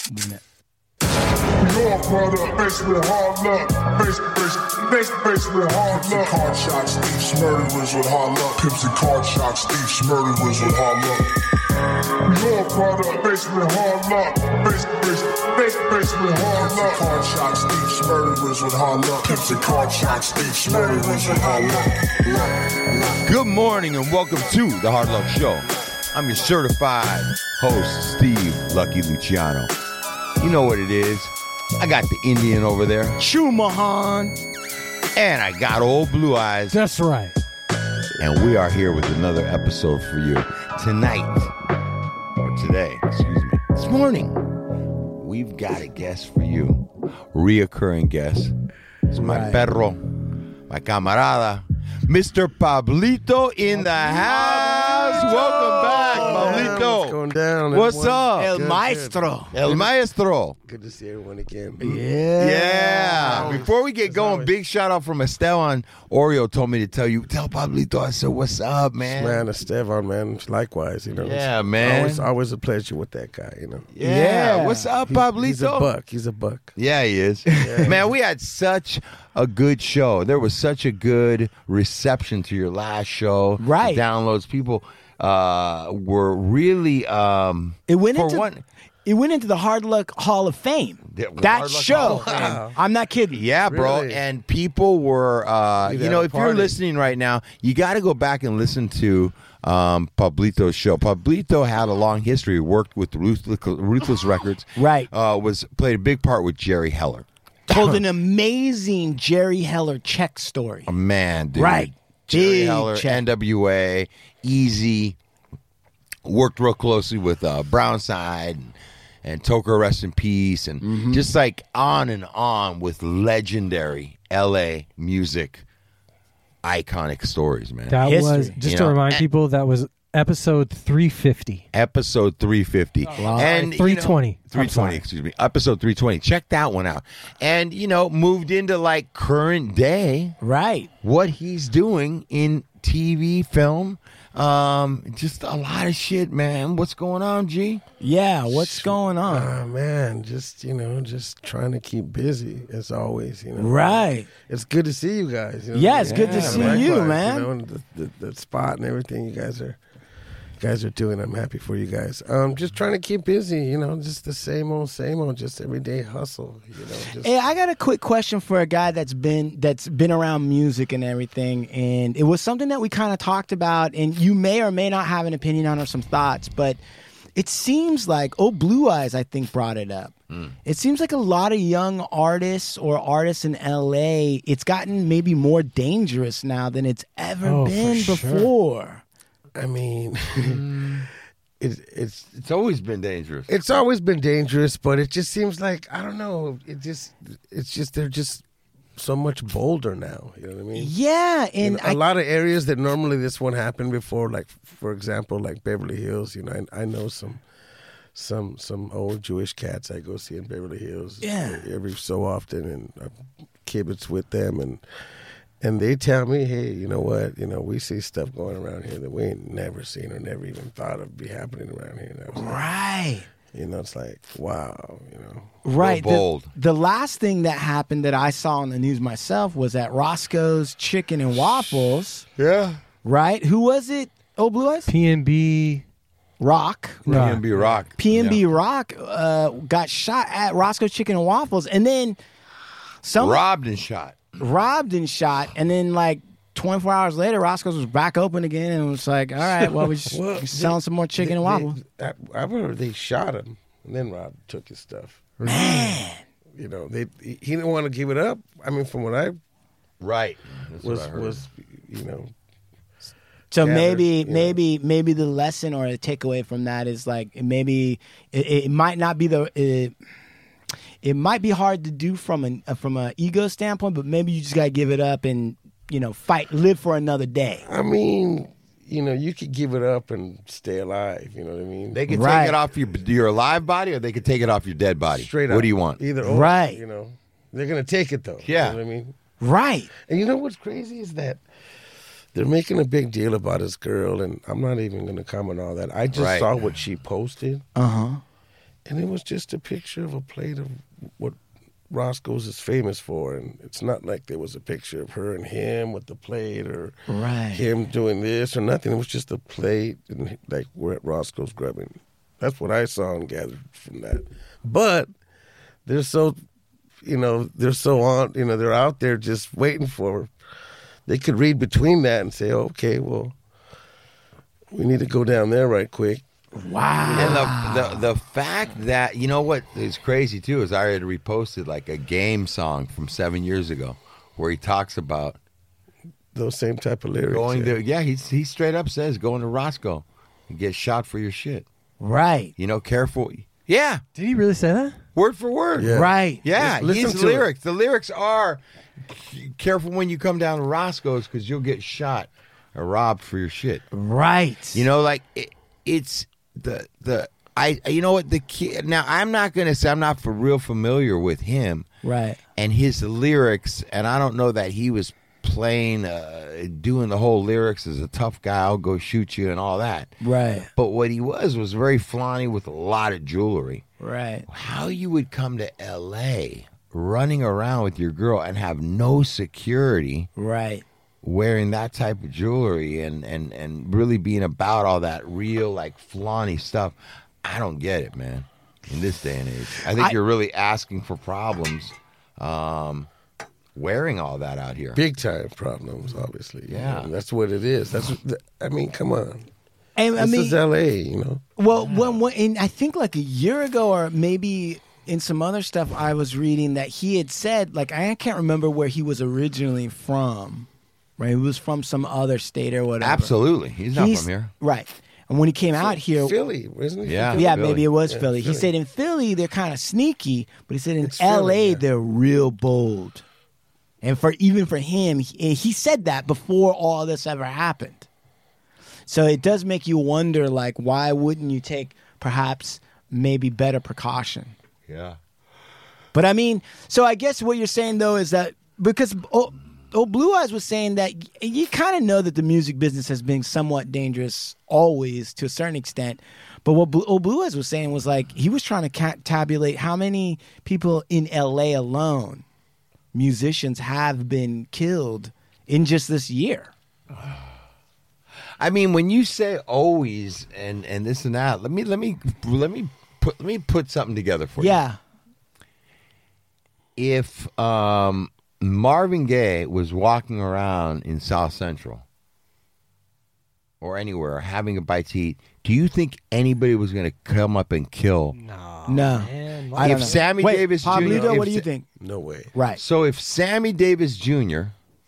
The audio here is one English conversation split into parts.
We all brought up faced with hard luck. Faced with hard luck. Card shots, thieves, murderers with hard luck. Pimps and card shots, thieves, murderers with hard luck. We all brought up faced with hard luck. Faced with hard luck. Card shots, thieves, murderers with hard luck. Pimps and card shots, thieves, murderers with hard luck. Good morning and welcome to the Hard Luck Show. I'm your certified host, Steve Lucky Luciano. You know what it is. I got the Indian over there, Chumahan, and I got old Blue Eyes. That's right. And we are here with another episode for you tonight, or today, excuse me, this morning. We've got a guest for you, reoccurring guest. It's my perro, my camarada, Mr. Pablito in the house. Welcome back, Pablito. What's going down? What's up? El Maestro. El Maestro. Good to see everyone again. Yeah. Before we get going, big shout out from Esteban. Oreo told me to tell Pablito. I said, what's up, man? Man, Esteban, man. Likewise, you know. Yeah, man. Always a pleasure with that guy, you know. Yeah. What's up, Pablito? He's a buck. Yeah, he is. Man, we had such a good show. There was such a good reception to your last show. Right. The downloads. People were really It went into the Hard Luck Hall of Fame. That show. I'm not kidding. Yeah, bro. Really? And people were, if you're party. listening right now, you got to go back and listen to Pablito's show. Pablito had a long history, worked with Ruthless Records. Right. Played a big part with Jerry Heller. Told an amazing Jerry Heller check story. Oh, man, dude. Right. Jerry Big Heller, check. NWA, Easy. Worked real closely with Brownside and Toker, rest in peace, and just like on and on with legendary L.A. music, iconic stories, man. That was, just to remind people, that was episode 350. Episode 350. And 320. 320, excuse me. Episode 320. Check that one out. And, moved into like current day. Right. What he's doing in TV, film. Just a lot of shit, man. What's going on, G? Yeah, what's going on? Man, just trying to keep busy as always, you know. Right. It's good to see you guys. You know? Yeah, it's good to see likewise, you, man. You know, and the spot and everything you guys are doing. I'm happy for you guys. Just trying to keep busy, just the same old, just everyday hustle, Hey, I got a quick question for a guy that's been around music and everything, and it was something that we kind of talked about, and you may or may not have an opinion on or some thoughts, but it seems like Blue Eyes, I think, brought it up. It seems like a lot of young artists or artists in LA, it's gotten maybe more dangerous now than it's ever been before. Sure. I mean, It's always been dangerous. It's always been dangerous, but it just seems like, I don't know, it's just they're just so much bolder now. You know what I mean? Yeah, and in a lot of areas that normally this won't happen before, like for example, like Beverly Hills. I know some old Jewish cats I go see in Beverly Hills. Yeah. Every so often, and I kibitz with them, and they tell me, hey, you know what? We see stuff going around here that we ain't never seen or never even thought of be happening around here. right. It's like, wow, Right. Real bold. The last thing that happened that I saw on the news myself was at Roscoe's Chicken and Waffles. Yeah. Right? Who was it? Blue Eyes? PNB Rock. PNB Rock. PNB Yeah. Rock got shot at Roscoe's Chicken and Waffles, and then Robbed and shot. And then like 24 hours later, Roscoe's was back open again, and it was like, all right, well, we're selling some more chicken and waffles. I remember they shot him, and then Rob took his stuff. Man. He didn't want to give it up. I mean, from what I Right. That's what I heard. was So gathered, maybe the lesson or the takeaway from that is like maybe it might not be it might be hard to do from a ego standpoint, but maybe you just gotta give it up and live for another day. I mean, you could give it up and stay alive. You know what I mean? They could Right. take it off your alive body, or they could take it off your dead body. Straight up. What do you want? Either or. Right. They're gonna take it though. Yeah. You know what I mean? Right. And you know what's crazy is that they're making a big deal about this girl, and I'm not even gonna comment on all that. I just Right. saw what she posted. Uh-huh. And it was just a picture of a plate of what Roscoe's is famous for. And it's not like there was a picture of her and him with the plate or Right. him doing this or nothing. It was just a plate and like we're at Roscoe's grubbing. That's what I saw and gathered from that. But they're so, they're so on, they're out there just waiting for her. They could read between that and say, okay, well, we need to go down there right quick. Wow. And the fact that, you know what is crazy too is I had reposted like a game song from 7 years ago where he talks about Those same type of lyrics. going to, he straight up says going to Roscoe and get shot for your shit. Right. Careful. Yeah, Did he really say that? word for word. Yeah. Right. Yeah, Just listen his to it. lyrics. The lyrics are careful when you come down to Roscoe's because you'll get shot or robbed for your shit. Right. It's the kid. Now I'm not gonna say I'm not real familiar with him Right. and his lyrics, and I don't know that he was playing, doing the whole lyrics as a tough guy. I'll go shoot you and all that. Right. But what he was very flaunty with a lot of jewelry. Right. How you would come to L.A. running around with your girl and have no security Right. wearing that type of jewelry and really being about all that real like flaunty stuff. I don't get it, man. In this day and age, I think you're really asking for problems wearing all that out here. Big time problems, obviously. Yeah. And that's what it is. Come on. And This is L.A., Well, and I think like a year ago, or maybe in some other stuff, I was reading that he had said, like, I can't remember where he was originally from. Right, he was from some other state or whatever. Absolutely, he's not from here. Right, and when he came out here, Philly, isn't it? Yeah. yeah, Philly. maybe it was Yeah, Philly. He Philly. said in Philly they're kind of sneaky, but he said in It's L.A. Philly, yeah. they're real bold. And even for him, he said that before all this ever happened. So it does make you wonder, like, why wouldn't you take perhaps maybe better precaution? Yeah. But I mean, so I guess what you're saying though is that because Blue Eyes was saying that you kind of know that the music business has been somewhat dangerous always to a certain extent. But what Blue Eyes was saying was like he was trying to tabulate how many people in L.A. alone, musicians, have been killed in just this year. I mean, when you say always and this and that, let me put something together for you. Yeah. If Marvin Gaye was walking around in South Central or anywhere having a bite to eat, do you think anybody was going to come up and kill? No. No. I don't If know. Sammy Wait, Davis Jr. Pablito, if what do you Sa- think? No way. Right. So if Sammy Davis Jr.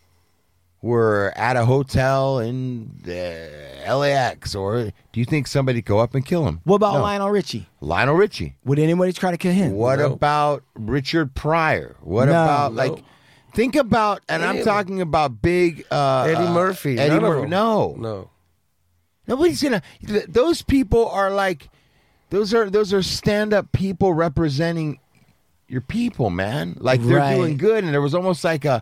were at a hotel in LAX, or do you think somebody go up and kill him? What about No. Lionel Richie? Lionel Richie? Would anybody try to kill him? What No. about Richard Pryor? What No. about No. like? Think about, and I'm Any of talking about big Eddie Murphy. Eddie none of Murphy. them. No, No. nobody's gonna. Those people are like, those are stand up people representing your people, man. Like they're Right. doing good, and there was almost like a.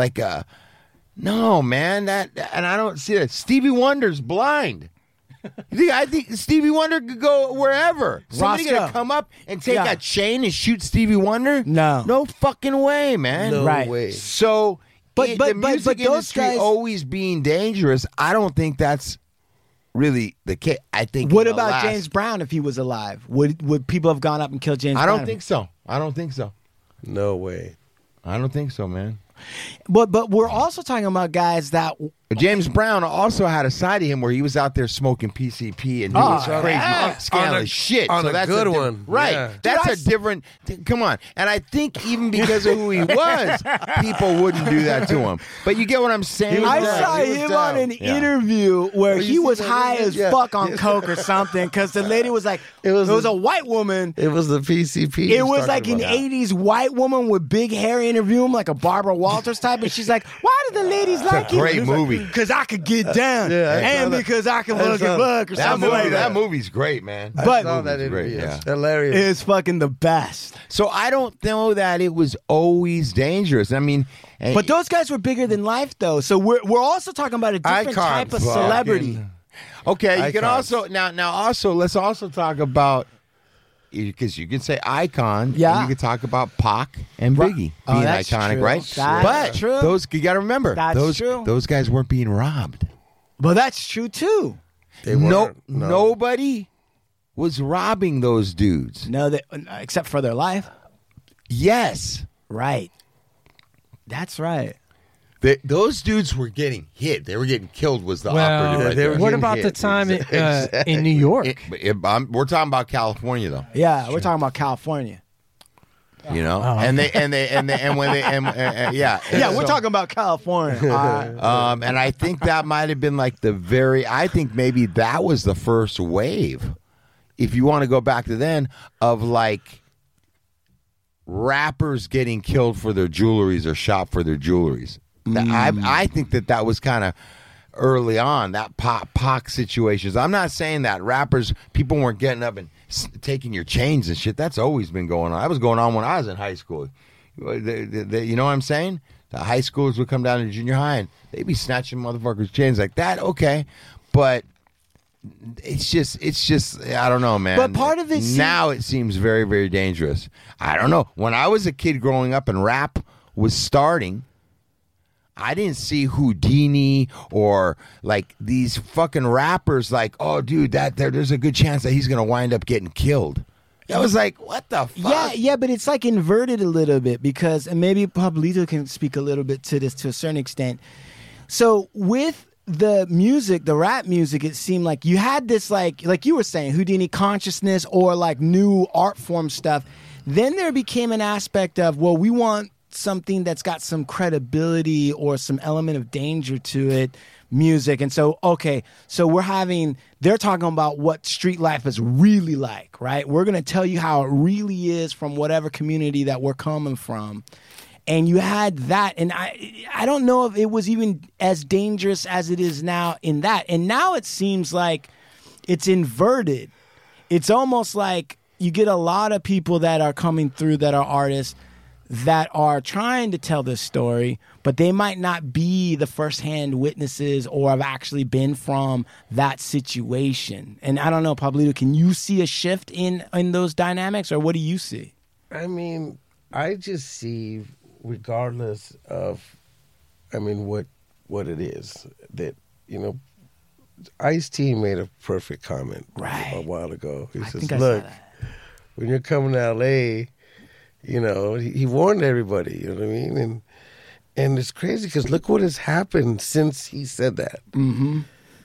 No, man, and I don't see it. Stevie Wonder's blind. I think Stevie Wonder could go wherever. Somebody Roscoe. gonna come up and take Yeah. a chain and shoot Stevie Wonder? No. No fucking way, man. No Right. way. So, But the music those industry guys- always being dangerous, I don't think that's really the case. I think. What in the about last- James Brown if he was alive? Would people have gone up and killed James I Brown? don't think so. I don't think so. No way. I don't think so, man. But we're also talking about guys that But James Brown also had a side of him where he was out there smoking PCP and doing Oh, some crazy yeah. scandalous On a- shit. on so a that's good diff- one. right? Yeah. That's Dude, a different. Come on, and I think even because of who he was, people wouldn't do that to him. But you get what I'm saying? I down. saw He was him down. on an Yeah. interview where you he see was that high video? as Yeah. fuck on coke or something because the lady was like, it was was a white woman. It was the PCP. It was he's like talking an about. 80s white woman with big hair interview him like a Barbara Walters type, and she's like, "Why do the ladies like you?" great movie. Because I could get down, Yeah, I saw and that. because I can I fucking saw fuck or that something movie. like That that. movie's great, man. But- I saw that Movie's great, interview. yeah. It's hilarious. It's fucking the best. So I don't know that it was always dangerous. I mean, But those guys were bigger than life, though. So we're also talking about a different Icons, type of fucking- celebrity. okay, you can Icons. also now also let's also talk about because you could say icon. Yeah. And you could talk about Pac and Right. Biggie Oh, being that's iconic, true. right? That's but true. those you got to remember That's true. those guys weren't being robbed. But that's true too. They No, weren't. No. nobody was robbing those dudes. No, except for their life. Yes, Right. That's right. those dudes were getting hit. They were getting killed. Was the Well, operative right they were there. What getting about the hit. time Exactly. in New York? We're talking about California, though. Yeah, we're talking about California. You know, Oh. and when they yeah, Yeah, we're So- talking about California. And I think that might have been like I think maybe that was the first wave, if you want to go back to then, of like rappers getting killed for their jewelries or shot for their jewelries. I think that was kind of early on, that Pac situations. I'm not saying that rappers, people weren't getting up and taking your chains and shit. That's always been going on. That was going on when I was in high school. You know what I'm saying? The high schoolers would come down to junior high and they'd be snatching motherfuckers' chains like that. Okay, but it's just I don't know, man. But part of it now it seems very, very dangerous. I don't know. When I was a kid growing up and rap was starting, I didn't see Houdini or like these fucking rappers like, oh, dude, there's a good chance that he's gonna wind up getting killed. I was like, what the fuck? Yeah, but it's like inverted a little bit because, and maybe Pablito can speak a little bit to this to a certain extent. So with the music, the rap music, it seemed like you had this like you were saying, Houdini consciousness or like new art form stuff. Then there became an aspect of, well, we want something that's got some credibility or some element of danger to it, music. And so, okay, so they're talking about what street life is really like, right? We're going to tell you how it really is from whatever community that we're coming from. And you had that, and I don't know if it was even as dangerous as it is now in that. And now it seems like it's inverted. It's almost like you get a lot of people that are coming through that are artists that are trying to tell this story, but they might not be the firsthand witnesses or have actually been from that situation. And I don't know, Pablito, can you see a shift in those dynamics, or what do you see? I mean, I just see, regardless of, what it is, that, Ice-T made a perfect comment Right. a while ago. He says, think I saw look, that. when you're coming to L.A., he warned everybody, you know what I mean? And it's crazy because look what has happened since he said that. Mm-hmm.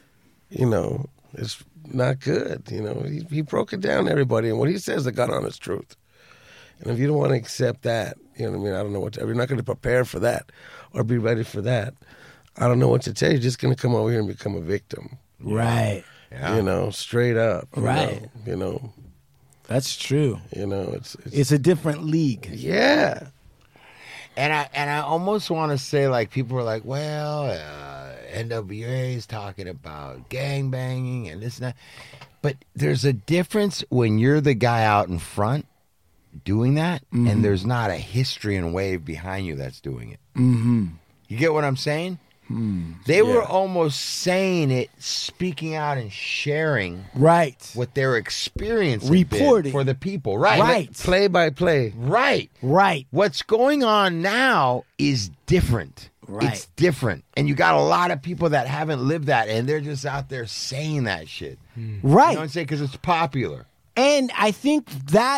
It's not good. He broke it down to everybody. And what he says, the God honest truth. And if you don't want to accept that, I don't know what to, if you're not going to prepare for that or be ready for that, I don't know what to tell you. You're just going to come over here and become a victim. Right. Yeah. Straight up. Right. That's true. It's a different league. Yeah. And I almost want to say, like, people are like, well, NWA is talking about gangbanging and this and that. But there's a difference when you're the guy out in front doing that, and there's not a history and wave behind you that's doing it. Mm-hmm. You get what I'm saying? They were almost saying it, speaking out and sharing Right. what their experience Reporting. for the people. Right. Right. Play by play. Right. Right. What's going on now is different. Right. It's different. And you got a lot of people that haven't lived that, and they're just out there saying that shit. Right. You know what I'm saying? Because it's popular. And I think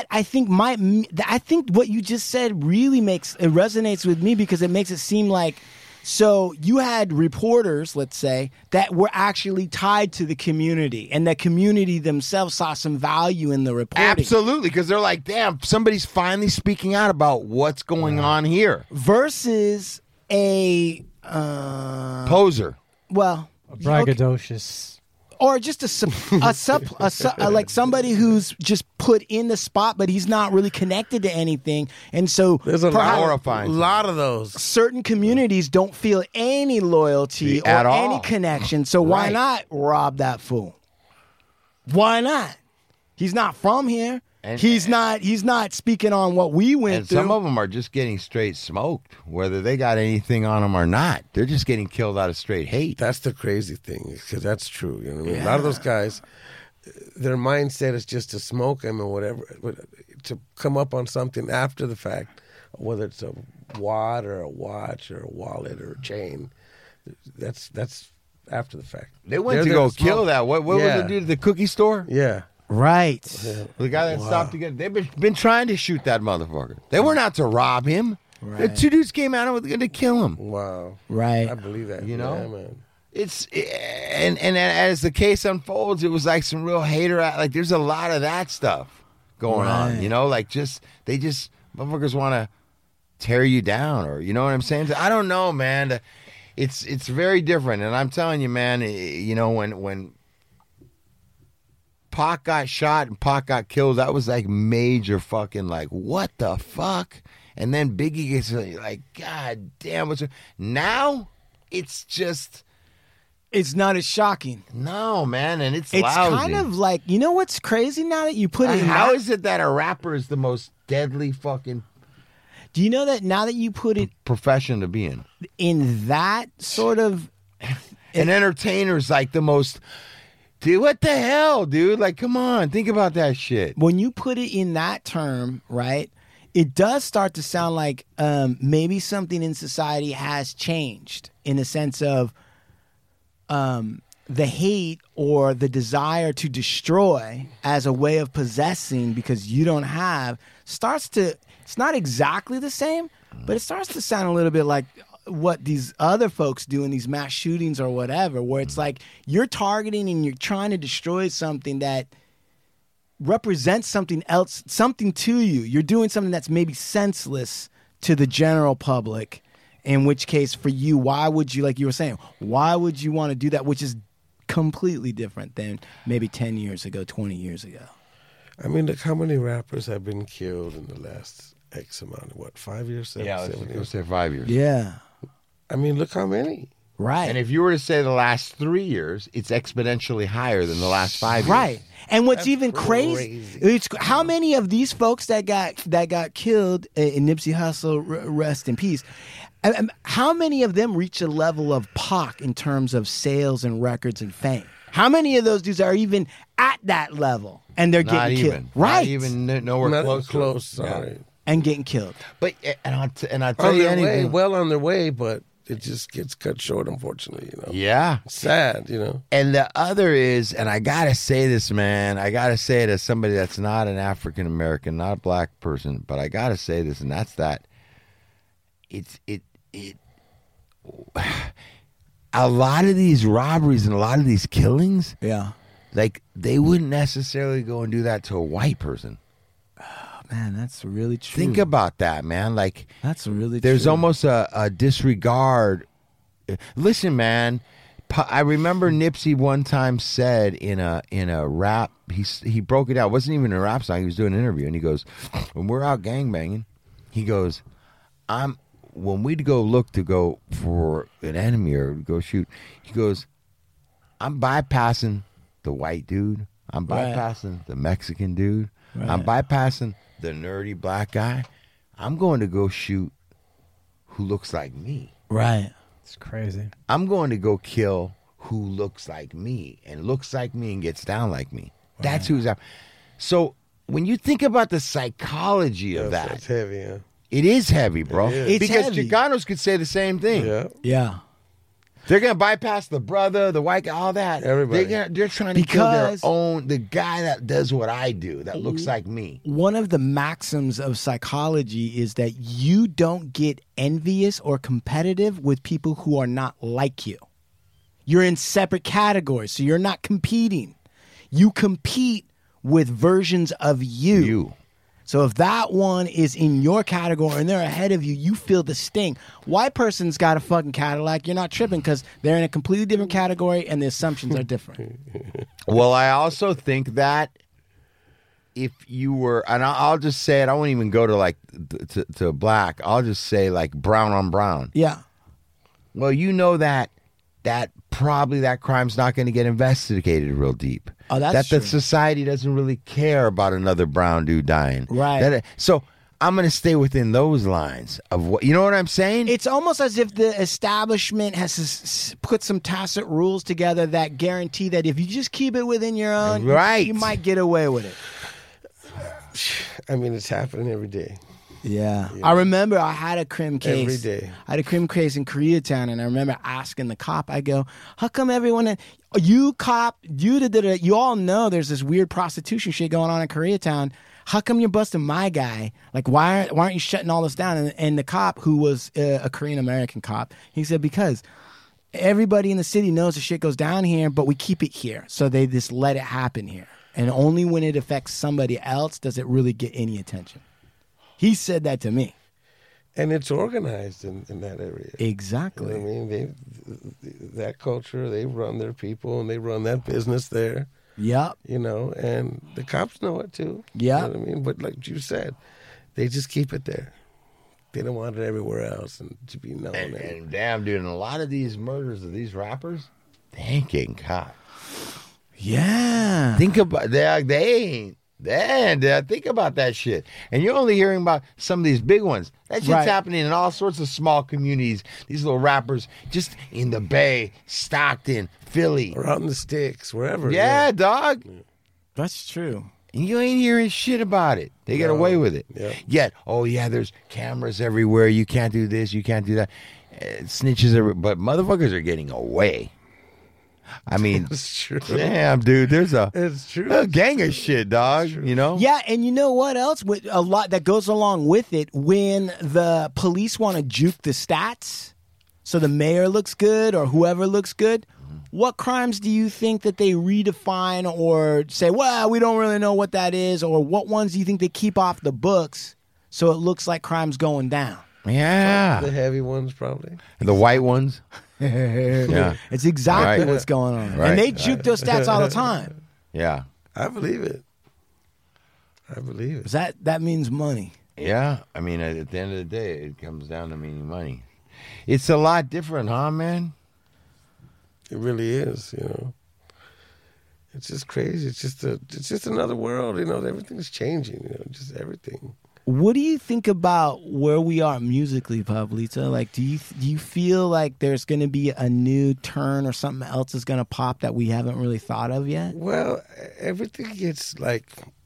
what you just said really resonates with me because it makes it seem like, so you had reporters, let's say, that were actually tied to the community, and the community themselves saw some value in the reporting. Absolutely, because they're like, damn, somebody's finally speaking out about what's going on here. Versus a Poser. well, Braggadocious. or just like somebody who's just put in the spot, but he's not really connected to anything, and so There's a perhaps Horrifying. lot of those. certain communities don't feel any loyalty or At all. any connection. So why Right. not rob that fool? Why not? He's not from here. And- He's not speaking on what we went And through. some of them are just getting straight smoked, whether they got anything on them or not. They're just getting killed out of straight hate. That's the crazy thing, because that's true. A lot of those guys, their mindset is just to smoke them or whatever, to come up on something after the fact, whether it's a wad or a watch or a wallet or a chain. That's after the fact. They went They're to there go smoke. kill that. What was Yeah. the dude at the cookie store? Yeah. Right. The guy that stopped to get. They've been trying to shoot that motherfucker. They weren't out to rob him. Right. The two dudes came out and were going to kill him. Wow. Right. I believe that. You know? Yeah, man. It's and as the case unfolds, it was like some real hater. Like there's a lot of that stuff going on. Right. You know, like they just motherfuckers want to tear you down, or you know what I'm saying? I don't know, man. It's very different, and I'm telling you, man. You know, when Pac got shot and Pac got killed, that was like major fucking like what the fuck. And then Biggie gets like, God damn, what's now? It's just. It's not as shocking. No, man, and it's It's lousy. kind of like, you know what's crazy now that you put it in How that? is it that a rapper is the most deadly fucking Do you know that now that you put it profession to be in? that sort of An entertainer is like the most. Dude, what the hell, dude? Like, come on, think about that shit. when you put it in that term, right? It does start to sound like maybe something in society has changed in the sense of the hate or the desire to destroy as a way of possessing because you don't have starts to, it's not exactly the same, but it starts to sound a little bit like what these other folks do in these mass shootings or whatever, where it's like you're targeting and you're trying to destroy something that represents something else, something to you. You're doing something that's maybe senseless to the general public. In which case, for you, why would you, like you were saying, why would you want to do that? Which is completely different than maybe 10 years ago, 20 years ago. I mean, look how many rappers have been killed in the last X amount of 5 years, 7 let's years? say 5 years. Yeah. I mean, look how many. Right. And if you were to say the last 3 years, it's exponentially higher than the last 5 years. Right. And what's That's even crazy, crazy. it's how many of these folks that got killed in Nipsey Hussle, rest in peace, how many of them reach a level of Pac in terms of sales and records and fame? How many of those dudes are even at that level and they're Not getting even. killed? Right. Not even nowhere Not close. close, to it. sorry. Yeah. And getting killed. But and I'll tell On you their way, anything. well on their way, but it just gets cut short, unfortunately, you know. Yeah. Sad, you know. And the other is, and I gotta say this, man. I gotta say it as somebody that's not an African American, not a black person, but I gotta say this, and that's that. A lot of these robberies and a lot of these killings, Yeah. like they wouldn't necessarily go and do that to a white person. Man, that's really true. Think about that, man. Like That's really there's true. almost a disregard. Listen, man. I remember Nipsey one time said in a rap, he broke it out. It wasn't even a rap song. He was doing an interview, and he goes, "When we're out gangbanging, he goes, when we'd go look to go for an enemy or go shoot, he goes, I'm bypassing the white dude. I'm Right. bypassing the Mexican dude. I'm Right. bypassing the nerdy black guy. I'm going to go shoot who looks like me. Right. It's crazy. I'm going to go kill who looks like me and gets down like me. That's who's up. So when you think about the psychology of that, That's heavy, yeah. it is heavy, bro. It is. It's Because heavy. Chicanos could say the same thing. Yeah. Yeah. They're gonna bypass the brother, the white guy, all that. Everybody. They're trying to kill their Because- own, the guy that does what I do, that looks like me. One of the maxims of psychology is that you don't get envious or competitive with people who are not like you. You're in separate categories, so you're not competing. You compete with versions of you. So if that one is in your category and they're ahead of you, you feel the sting. White person's got a fucking Cadillac. You're not tripping because they're in a completely different category and the assumptions are different. Well, I also think that if you were, and I'll just say it, I won't even go to like to black. I'll just say like brown on brown. Yeah. Well, you know that probably that crime's not going to get investigated real deep. Oh, that's that true. the society doesn't really care about another brown dude dying. Right. So I'm going to stay within those lines of what, you know what I'm saying? It's almost as if the establishment has put some tacit rules together that guarantee that if you just keep it within your own, Right. you might get away with it. I mean, it's happening every day. Yeah. I remember I had a crim case. Every day. I had a crim case in Koreatown, and I remember asking the cop, I go, how come everyone, you cop, you all know there's this weird prostitution shit going on in Koreatown. How come you're busting my guy? Like, why aren't you shutting all this down? And the cop, who was a Korean-American cop, he said, because everybody in the city knows the shit goes down here, but we keep it here. So they just let it happen here. And only when it affects somebody else does it really get any attention. He said that to me. And it's organized in that area. Exactly. You know what I mean? That culture, they run their people and they run that business there. Yep. You know, and the cops know it too. Yeah. You know what I mean? But like you said, they just keep it there. They don't want it everywhere else and to be known. And damn, dude, and a lot of these murders of these rappers, they ain't getting caught. Yeah. Think about they ain't. Think about that shit. And you're only hearing about some of these big ones. That shit's Right. happening in all sorts of small communities. These little rappers just in the Bay, Stockton, Philly. Or out in the sticks, wherever. Yeah, dog. That's true. And you ain't hearing shit about it. They get away with it. Yeah. Yet, oh yeah, there's cameras everywhere. You can't do this. You can't do that. Snitches but motherfuckers are getting away. I mean, It's true. damn, dude, there's It's true. a gang of shit, dog. You know? Yeah, and you know what else? With a lot that goes along with it, when the police want to juke the stats, so the mayor looks good or whoever looks good, what crimes do you think that they redefine or say, well, we don't really know what that is, or what ones do you think they keep off the books so it looks like crime's going down? Yeah. The heavy ones, probably. The white ones. Yeah. It's exactly Right. what's going on. Right. And they juke those stats all the time. Yeah. I believe it. I believe it. 'Cause that means money. Yeah. I mean, at the end of the day, it comes down to meaning money. It's a lot different, huh, man? It really is, you know. It's just crazy. It's just another world, you know. Everything's changing, you know, just everything. What do you think about where we are musically, Pablito? Like, do you feel like there's going to be a new turn or something else is going to pop that we haven't really thought of yet? Well, everything gets like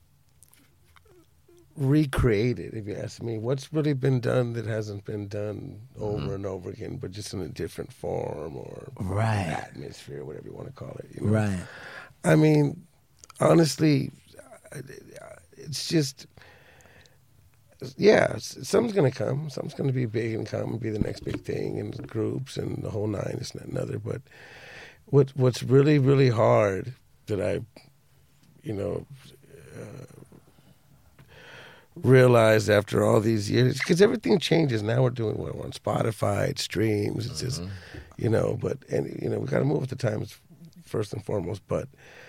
recreated, if you ask me. What's really been done that hasn't been done over and over again, but just in a different form or Right. atmosphere, whatever you want to call it. You know? Right. I mean, honestly, it's just, yeah, something's going to come. Something's going to be big and come and be the next big thing, and groups and the whole nine, this and that and other. But what's really, really hard that I, you know, realized after all these years, because everything changes. Now we're doing what? We're on Spotify, it streams, it's just, you know, we got to move with the times first and foremost. But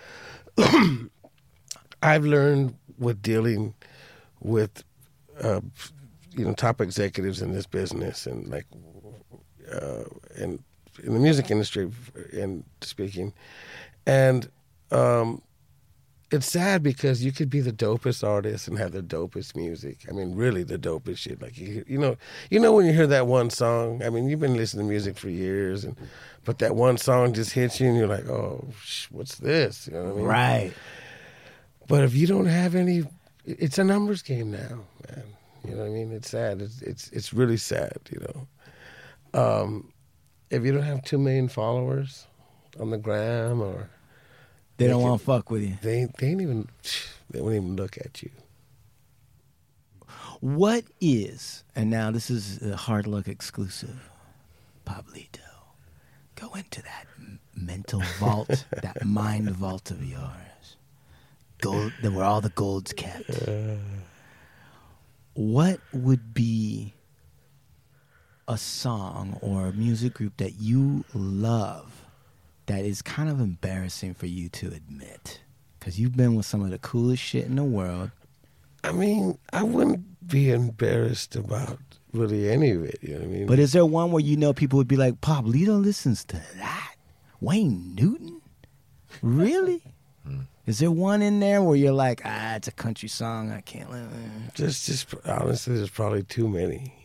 I've learned with dealing with, you know, top executives in this business and like, and in the music industry and speaking, and it's sad because you could be the dopest artist and have the dopest music. I mean, really the dopest shit. Like you know when you hear that one song. I mean, you've been listening to music for years, but that one song just hits you, and you're like, oh, what's this? You know what I mean? Right. But if you don't have any, it's a numbers game now, man. You know what I mean? It's sad. It's really sad. You know, if you don't have 2 million followers on the gram or They don't want to fuck with you. They won't even look at you. What is, and now this is a Hard Luck exclusive, Pablito, go into that mental vault, that mind vault of yours, gold, where all the gold's kept. What would be a song or a music group that you love that is kind of embarrassing for you to admit? Because you've been with some of the coolest shit in the world. I mean, I wouldn't be embarrassed about really any of it. You know what I mean? But is there one where you know people would be like, Pablito listens to that? Wayne Newton? Really? Is there one in there where you're like, it's a country song, I can't live? Just honestly, there's probably too many.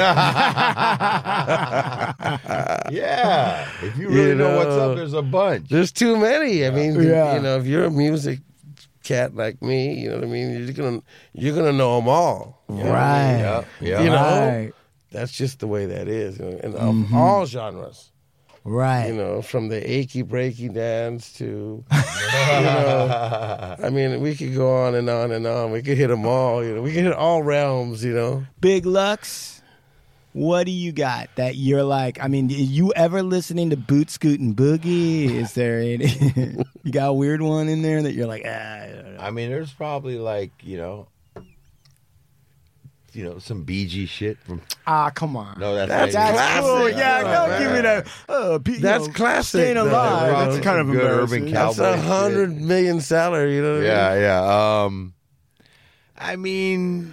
Yeah. If you really know what's up, there's a bunch. There's too many. I mean, Yeah. you know, if you're a music cat like me, you know what I mean. You're gonna know them all. You know what I mean? Yeah. Yeah. You know, Right. that's just the way that is, you know, and of all genres. Right. You know, from the achy breaky dance to, you know, I mean, we could go on and on and on. We could hit them all. You know, we could hit all realms. You know. Big Lux, what do you got that you're like? I mean, are you ever listening to Boot Scoot and Boogie? Is there any? You got a weird one in there that you're like, I don't know. I mean, there's probably like, some Bee Gees shit from. Come on. No, that's That's not even- classic. cool. Yeah, Oh, don't give me man. that. That's classic, Staying though, alive. bro. That's kind of Good embarrassing. urban That's cowboy 100 million salary. You know what I mean? Yeah. I mean,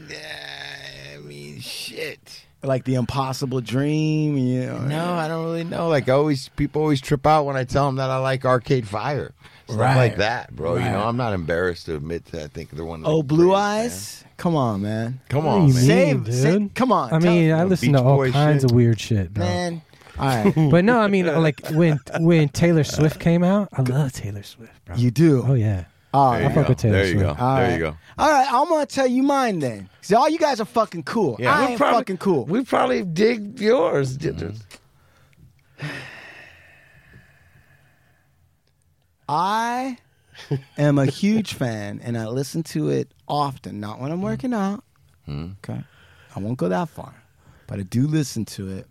shit. Like the Impossible Dream. You know. No, I don't really know. Like, people always trip out when I tell them that I like Arcade Fire. Stuff Right. like that, bro. Right. You know, I'm not embarrassed to admit that I think they're one of the Oh, Blue greatest, Eyes. Come on, man. man. Come What on, do you man. mean? Dude. Come on. I mean, I listen Beach to all Boy kinds shit. of weird shit, bro. man. All right. But no, I mean, like when Taylor Swift came out, I love Taylor Swift, bro. You do. Oh yeah. All There right. you fuck go. with Taylor There you go. Swift. All There right. you go. All right, I'm gonna tell you mine then. See, all you guys are fucking cool. Yeah. I ain't fucking cool. We probably dig yours. I am a huge fan, and I listen to it often. Not when I'm working out. Okay, I won't go that far, but I do listen to it.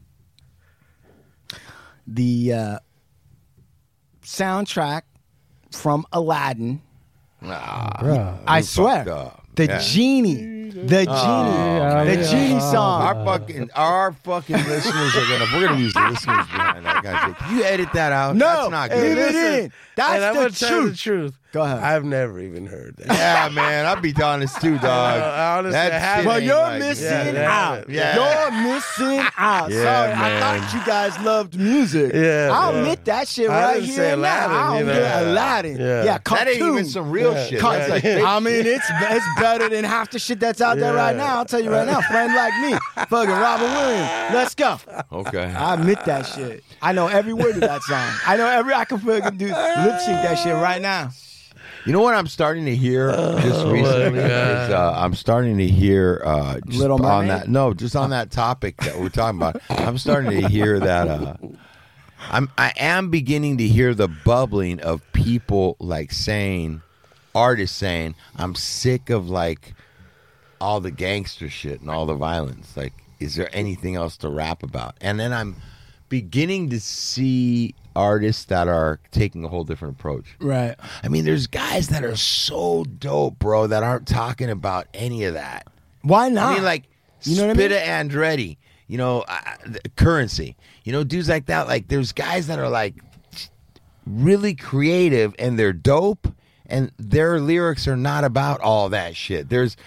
The soundtrack from Aladdin. Bro. I You swear, fucked up. the Yeah. genie, the yeah. genie song. Our fucking listeners are gonna. We're gonna use listeners behind that kind of shit. Can you edit that out? No, That's not leave good. it in. And That's I'm the gonna tell you the truth. truth. Go ahead. I've never even heard that. Yeah, man. I'll be honest too, dog. I honestly That haven't. shit Well, ain't you're like- missing Yeah, out. yeah. You're missing out. Yeah, Sorry, man. I thought you guys loved music. Yeah, I'll yeah. admit that shit I right didn't here say and now. Aladdin, I'll you know. admit Aladdin. Yeah. Yeah, That ain't cartoon. even some real shit. Car- That's like fake I mean, shit. it's better than half the shit that's out there right Yeah. now. I'll tell you right now. Friend like me, fucking Robin Williams. Let's go. Okay. I admit that shit. I know every word of that song. I can fucking do lip sync that shit right now. You know what I'm starting to hear just recently? Is, I'm starting to hear just Little on Mermaid? that. No, just on that topic that we're talking about. I'm starting to hear that. I am beginning to hear the bubbling of people like saying, artists saying, I'm sick of like all the gangster shit and all the violence. Like, is there anything else to rap about? And then I'm beginning to see artists that are taking a whole different approach. Right. I mean, there's guys that are so dope, bro, that aren't talking about any of that. Why not? I mean, like, You know what I mean? Spitta Andretti, Currency, dudes like that. Like, there's guys that are like really creative and they're dope, and their lyrics are not about all that shit.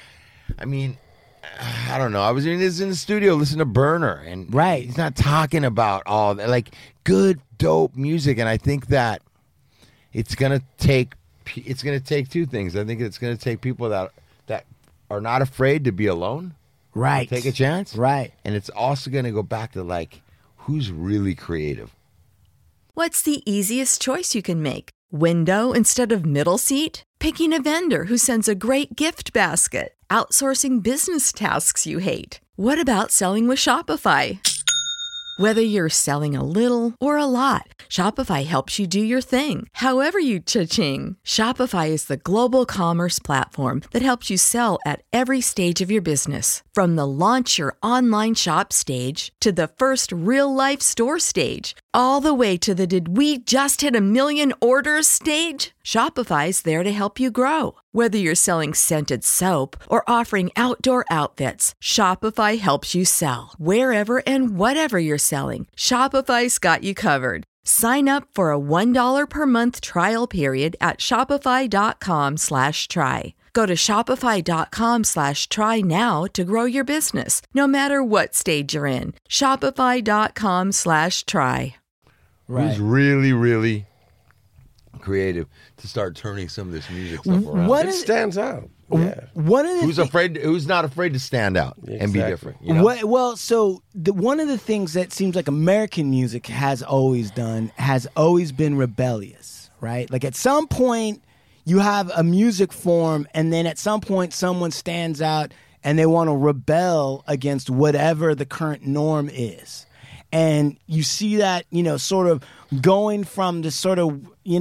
I don't know. I was in the studio listening to Burner, and Right. he's not talking about all that, like good, dope music. And I think that it's gonna take two things. I think it's gonna take people that are not afraid to be alone, right. take a chance, Right. and it's also gonna go back to like who's really creative. What's the easiest choice you can make? Window instead of middle seat? Picking a vendor who sends a great gift basket? Outsourcing business tasks you hate? What about selling with Shopify? Whether you're selling a little or a lot, Shopify helps you do your thing, however you cha-ching. Shopify is the global commerce platform that helps you sell at every stage of your business. From the launch your online shop stage to the first real-life store stage, all the way to the did we just hit 1 million orders stage. Shopify's there to help you grow. Whether you're selling scented soap or offering outdoor outfits, Shopify helps you sell. Wherever and whatever you're selling, Shopify's got you covered. Sign up for a $1 per month trial period at shopify.com/try. Go to shopify.com/try now to grow your business, no matter what stage you're in. Shopify.com/try. Right. Who's really, really creative to start turning some of this music stuff around. What It is stands out. Yeah. one of the Who's not afraid to stand out and be Exactly. different? You know? Well, so one of the things that seems like American music has always done has always been rebellious, right? Like at some point you have a music form, and then at some point someone stands out and they want to rebel against whatever the current norm is. And you see that, sort of going from the sort of,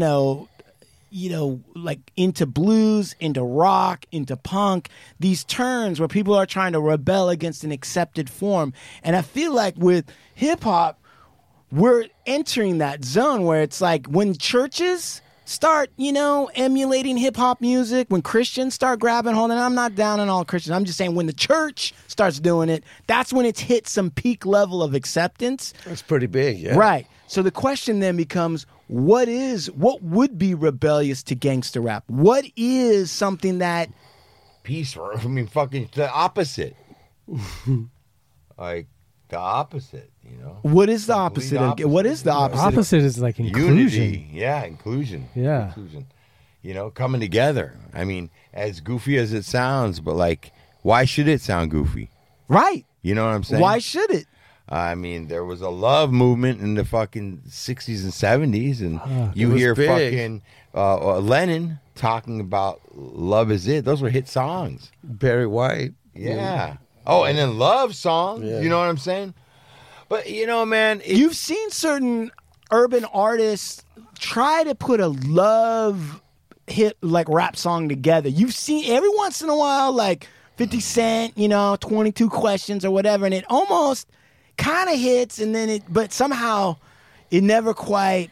like into blues, into rock, into punk, these turns where people are trying to rebel against an accepted form. And I feel like with hip hop, we're entering that zone where it's like when churches start, emulating hip hop music, when Christians start grabbing hold, and I'm not down on all Christians, I'm just saying when the church starts doing it, that's when it's hit some peak level of acceptance. That's pretty big, yeah. Right. So the question then becomes, what would be rebellious to gangster rap? What is something that Peace. I mean, fucking the opposite. Like the opposite. what is the Complete opposite of opposite. what is the opposite? Opposite is like inclusion. Unity. Yeah, inclusion. Yeah. Inclusion. Coming together. I mean, as goofy as it sounds, but like, why should it sound goofy? Right. You know what I'm saying? Why should it? I mean, there was a love movement in the fucking 60s and 70s, and you It was hear big. fucking Lennon talking about Love Is It. Those were hit songs. Barry White. Yeah. Oh, and then love songs. Yeah. You know what I'm saying? But, man, You've seen certain urban artists try to put a love hit like rap song together. You've seen every once in a while, like 50 Cent, 22 Questions or whatever, and it almost kind of hits, and then but somehow it never quite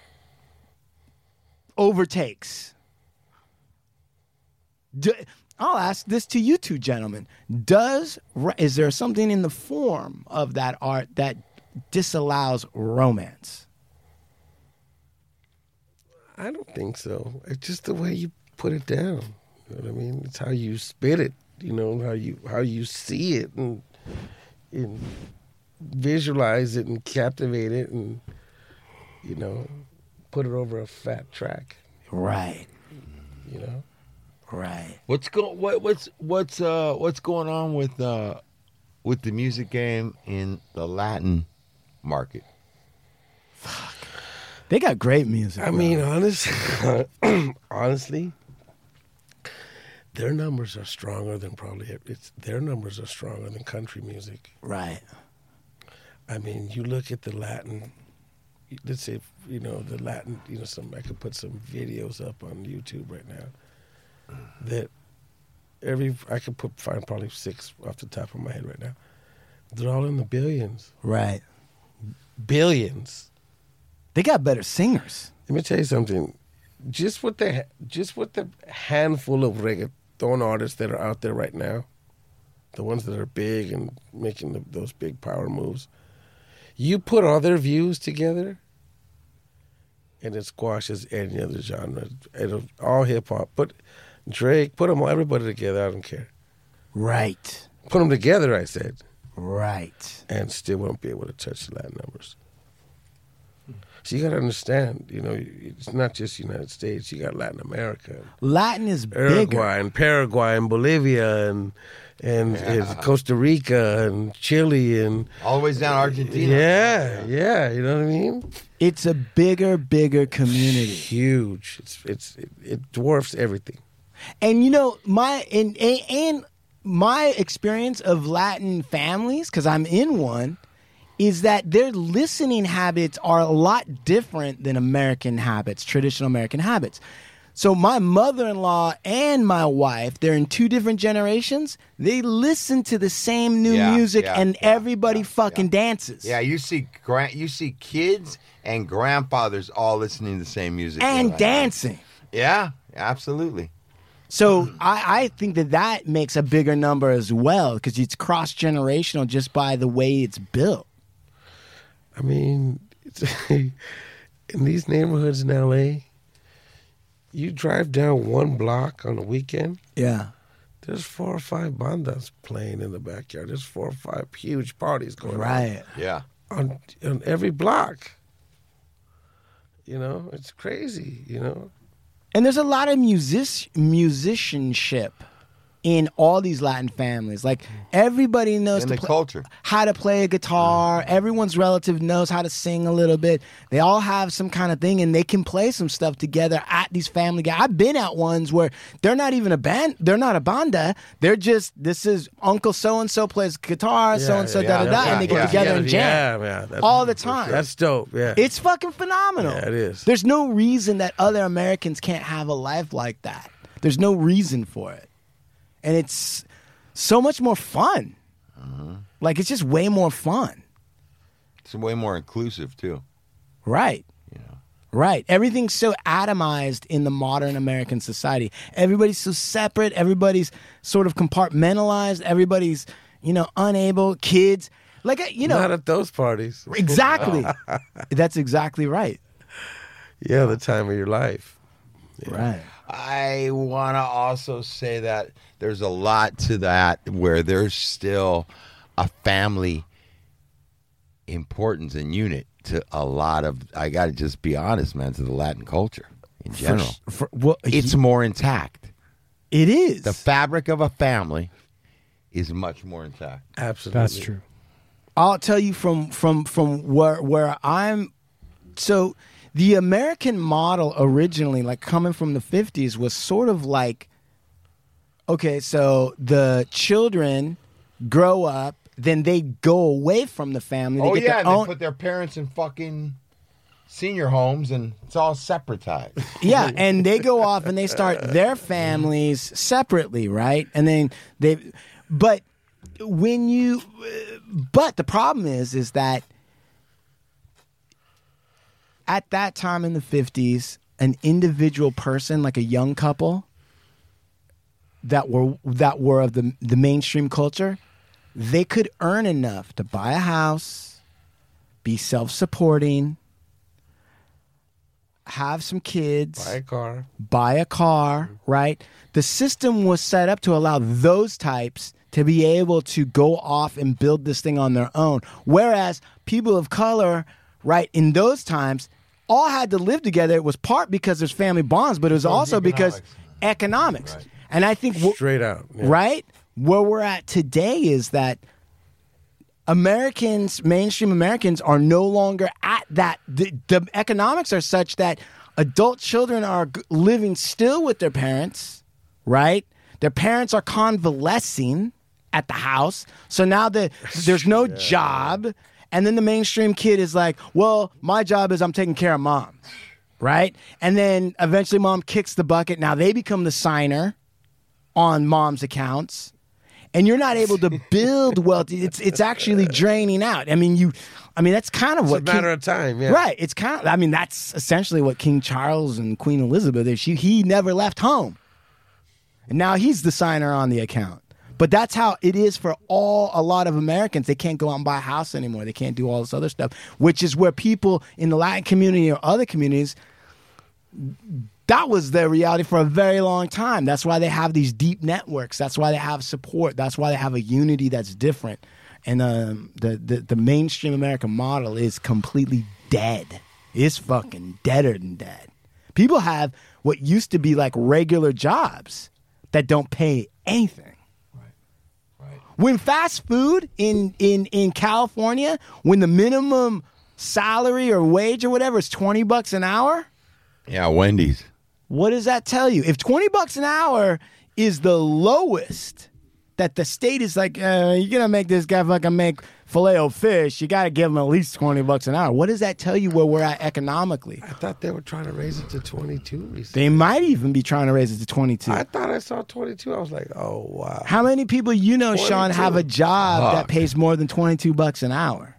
overtakes. I'll ask this to you two gentlemen. Is there something in the form of that art that disallows romance? I don't think so. It's just the way you put it down. You know what I mean? It's how you spit it. How you see it and visualize it and captivate it and put it over a fat track. Right. Right. what's going on with the music game in the Latin market? They got great music. I mean, honestly, their numbers are stronger than their numbers are stronger than country music. right. I mean, you look at the Latin. Let's say the Latin. I could put some videos up on YouTube right now. That I could find probably 6 off the top of my head right now. They're all in the billions. Right. Billions. They got better singers. Let me tell you something. Just with the handful of reggaeton artists that are out there right now, the ones that are big and making those big power moves, you put all their views together, and it squashes any other genre. All hip hop. Put Drake, put them all, everybody together. I don't care. Right. Put them together, I said, Right. and still won't be able to touch the Latin numbers. So you got to understand, it's not just the United States. You got Latin America, Latin is Uruguay, bigger. and Paraguay, and Bolivia, and Costa Rica, and Chile, and All the way down to Argentina. yeah. You know what I mean? It's a bigger community. Huge. It dwarfs everything. And my experience of Latin families, because I'm in one, is that their listening habits are a lot different than American habits, traditional American habits. So my mother-in-law and my wife, they're in 2 different generations. They listen to the same new music, and everybody fucking dances. Yeah, you see kids and grandfathers all listening to the same music. And dancing. Yeah, absolutely. So I think that makes a bigger number as well, because it's cross-generational just by the way it's built. I mean, in these neighborhoods in L.A., you drive down one block on a weekend, Yeah. there's 4 or 5 bandas playing in the backyard. There's 4 or 5 huge parties going Right. Yeah. on every block. It's crazy, And there's a lot of musicianship in all these Latin families. Like, everybody knows In the culture. how to play a guitar. Everyone's relative knows how to sing a little bit. They all have some kind of thing, and they can play some stuff together at these family gatherings. I've been at ones where they're not even a band. They're not a banda. They're just, this is Uncle so-and-so plays guitar, so-and-so, da-da-da, and they get together and jam all the time. That's dope, yeah. It's fucking phenomenal. Yeah, it is. There's no reason that other Americans can't have a life like that. There's no reason for it. And it's so much more fun. Like, it's just way more fun. It's way more inclusive too. Right. You know. Right. Everything's so atomized in the modern American society. Everybody's so separate. Everybody's sort of compartmentalized. Everybody's, unable. Kids. Like, Not at those parties. Exactly. That's exactly right. Yeah, the time of your life. Yeah. Right. I want to also say that there's a lot to that where there's still a family importance and unit to a lot of, I got to just be honest, man, to the Latin culture in general. It's more intact. It is. The fabric of a family is much more intact. Absolutely. That's true. I'll tell you from where I'm. So the American model originally, like coming from the 50s, was sort of like, okay, so the children grow up, then they go away from the family. They get their own. They put their parents in fucking senior homes, and it's all separatized. Yeah, and they go off and they start their families separately, right? And then but the problem is that at that time in the 50s, an individual person, like a young couple that were of the mainstream culture, they could earn enough to buy a house, be self-supporting, have some kids, buy a car, right? The system was set up to allow those types to be able to go off and build this thing on their own. Whereas people of color, right, in those times, all had to live together. It was part because there's family bonds, but it was also because economics. Right. And I think straight out, yeah. Right? Where we're at today is that mainstream Americans are no longer at that. The economics are such that adult children are living still with their parents, right? Their parents are convalescing at the house. So now there's no job. And then the mainstream kid is like, well, my job is I'm taking care of mom, right? And then eventually mom kicks the bucket. Now they become the signer on mom's accounts. And you're not able to build wealth. It's actually draining out. That's kind of what it's a matter of time, yeah. Right. It's kind of, that's essentially what King Charles and Queen Elizabeth is. He never left home. And now he's the signer on the account. But that's how it is for a lot of Americans. They can't go out and buy a house anymore. They can't do all this other stuff, which is where people in the Latin community or other communities, that was their reality for a very long time. That's why they have these deep networks. That's why they have support. That's why they have a unity that's different. And the mainstream American model is completely dead. It's fucking deader than dead. People have what used to be like regular jobs that don't pay anything. When fast food in California, when the minimum salary or wage or whatever is $20 an hour. Yeah, Wendy's. What does that tell you? If $20 an hour is the lowest that the state is like, you're going to make this guy fucking make Filet-O-Fish, you got to give him at least $20 an hour. What does that tell you where we're at economically? I thought they were trying to raise it to 22 recently. They might even be trying to raise it to 22. I thought I saw 22. I was like, oh, wow. How many people Sean, have a job that pays more than $22 an hour?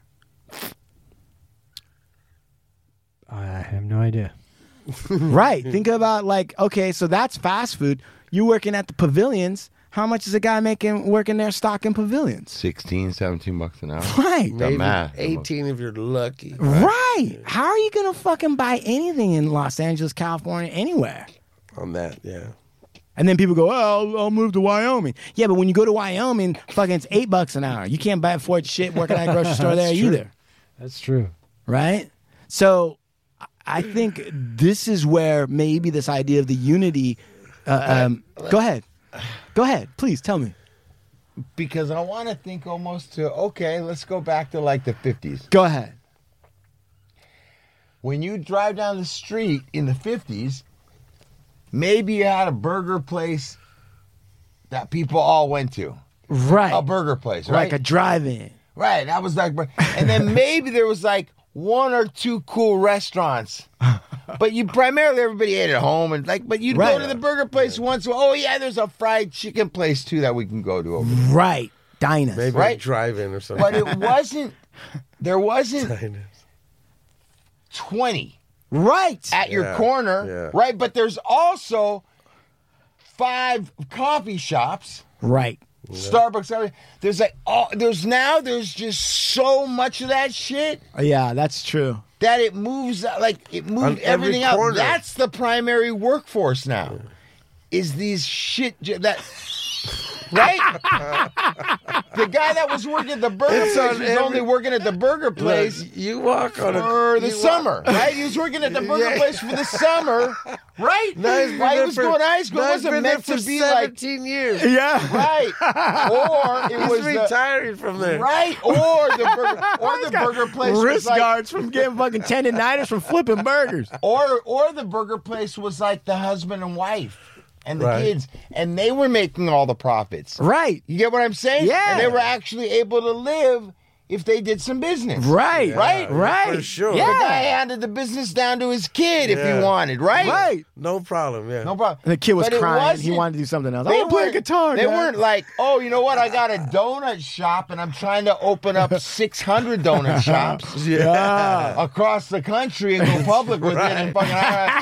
I have no idea. Right. Think about okay, so that's fast food. You're working at the pavilions. How much is a guy working there stocking pavilions? $16, $17 an hour. Right. The math. 18 if you're lucky. Right. How are you going to fucking buy anything in Los Angeles, California, anywhere? On that, yeah. And then people go, oh, I'll move to Wyoming. Yeah, but when you go to Wyoming, fucking it's $8 an hour. You can't afford shit working at a grocery store there either. That's true. Right? So I think this is where maybe this idea of the unity. Go ahead, please tell me. Because I want to think almost to, okay, let's go back to like the 50s. Go ahead. When you drive down the street in the 50s, maybe you had a burger place that people all went to. Right. A burger place, right? Like a drive-in. Right, that was like, and then maybe there was like one or two cool restaurants, but you primarily everybody ate at home and like, but you'd go to the burger place once. Oh yeah, there's a fried chicken place too that we can go to over there. Right, diners. Maybe Right? a drive-in or something. But it wasn't. There wasn't Diners. 20 Right. at your Yeah, corner, yeah. right? But there's also 5 coffee shops. Right. Starbucks, everything. There's like there's just so much of that shit Yeah, that's true. that it moves like it moved On every everything out. corner. That's the primary workforce now. Is these shit that right? The guy that was working at the burger It's place on was every- only working at the burger place Look, you walk on for the you summer, walk- right? He was working at the burger Yeah. place for the summer, right? Now he's been While he there was for- going to high school, it now he's wasn't been there meant to for be like 17 years. Yeah. right, or it He's was retiring from there. right, or the burger place was Wrist like, guards from getting fucking tendonitis from flipping burgers. or the burger place was like the husband and wife and the Right. kids, and they were making all the profits. Right. You get what I'm saying? Yeah. And they were actually able to live if they did some business. Right. Right? Right. For sure. Yeah. The guy handed the business down to his kid if Yeah. he wanted, right? Right. No problem, yeah. No problem. And the kid was But it crying. He wasn't- wanted to do something else. I They want to play weren't- guitar. They Dad. weren't like, oh, you know what? I got a donut shop and I'm trying to open up 600 donut shops Yeah. across the country and go public with it and fucking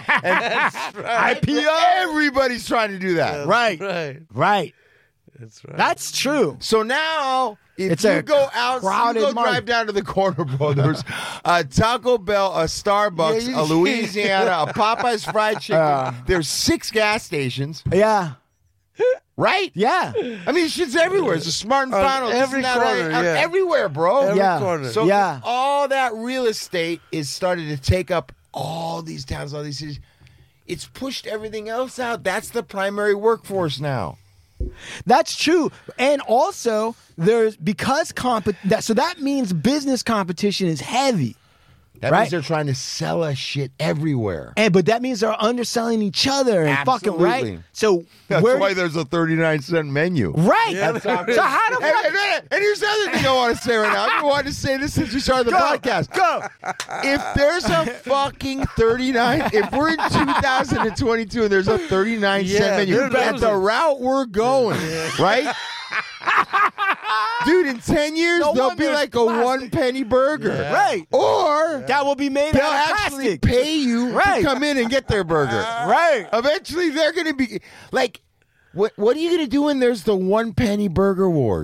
IPO. Everybody's trying to do that. Right. Right. Right. That's right. That's true. So now, if It's you a go out, you crowded go market. drive down to the corner, bro. There's a Taco Bell, a Starbucks, Yeah, a Louisiana, a Popeyes fried chicken. There's 6 gas stations, Yeah. right? Yeah. I mean, shit's everywhere. It's a Smart and On Final. this every and that, corner, right? yeah. Everywhere, bro. Every Yeah. corner. So Yeah. all that real estate is starting to take up all these towns, all these cities. It's pushed everything else out. That's the primary workforce now. That's true. And also, there's because so that means business competition is heavy. That Right. means they're trying to sell us shit everywhere. But that means they're underselling each other and fucking Absolutely. right. So That's where why there's a 39-cent menu. right. Yeah, so how do we And here's the other thing I want to say right now. I've been wanting to say this since we started the podcast. go? If there's a fucking 39, if we're in 2022 and there's a 39-cent Yeah, menu, they're at the losing. route we're going, right? Dude, in 10 years, No there'll wonder be it's like a plastic. 1-penny burger. Yeah. Right. Or That will be made they'll out of actually plastic. pay you Right. to come in and get their burger. Right. Eventually, they're going to be like, what are you going to do when there's the 1-penny burger wars?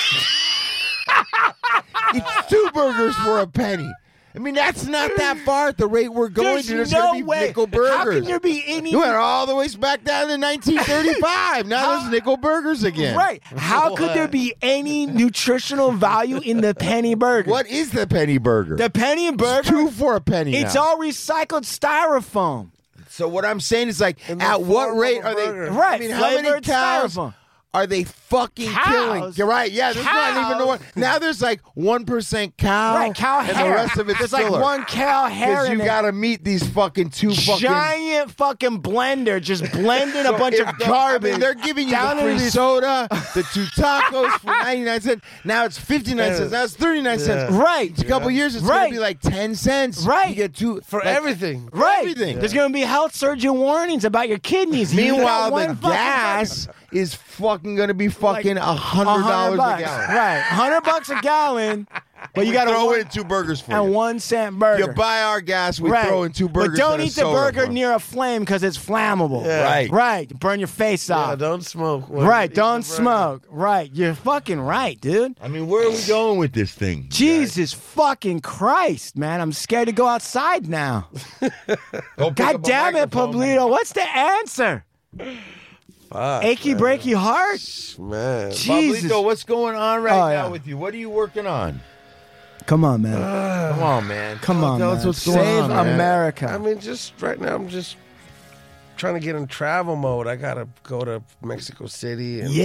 It's 2 burgers for a penny. I mean, that's not that far at the rate we're going. There's There's no going to be way. nickel burgers. How can there be any You went all the way back down to 1935. Now there's nickel burgers again. right? How could there be any nutritional value in the penny burger? What is the penny burger? The penny burger? 2 for a penny. It's now. all recycled styrofoam. So what I'm saying is like, In the at what form of rate a are they? burger. Right, I mean, how many flavored cows styrofoam. are they fucking Cows? killing? You're right. Yeah, there's not even no one. Now there's like 1% cow. Right, cow and hair. the rest of it's There's filler. like one cow hair Because in you it. got to meet these fucking 2 fucking. Giant fucking blender just blending a bunch If of the- garbage. I mean, they're giving you down the free into these- soda, the 2 tacos for 99 cents. Now it's 59 cents. Now it's 39 cents. Right. In a couple years, it's going Right. to be like 10 cents. Right. You get 2 For everything. Right. everything. There's going to be health surgeon warnings about your kidneys. You Meanwhile, got one the fucking gas is fucking going to be fucking $100 $100 a bucks. gallon. Right. $100 a gallon. But you got to throw in 2 burgers for and you. 1 cent burger. You buy our gas, we right. throw in 2 burgers. But don't and a eat the soda burger for 'em. near a flame because it's flammable. Yeah. Right. Right. Burn your face Yeah, off. don't smoke. Right. Don't smoke. Right. You're fucking right, dude. I mean, where are we going with this thing? Jesus fucking Christ, man. I'm scared to go outside now. God damn it, Pablito. What's the answer? Fuck, Achy breaky heart? man. Jesus. Pablito, what's going on right Oh, now yeah. with you? What are you working on? Come on, man. Come on, man. Come on, Tell man. us what's going Save on, man. America. I mean, just right now, I'm just trying to get in travel mode. I gotta go to Mexico City and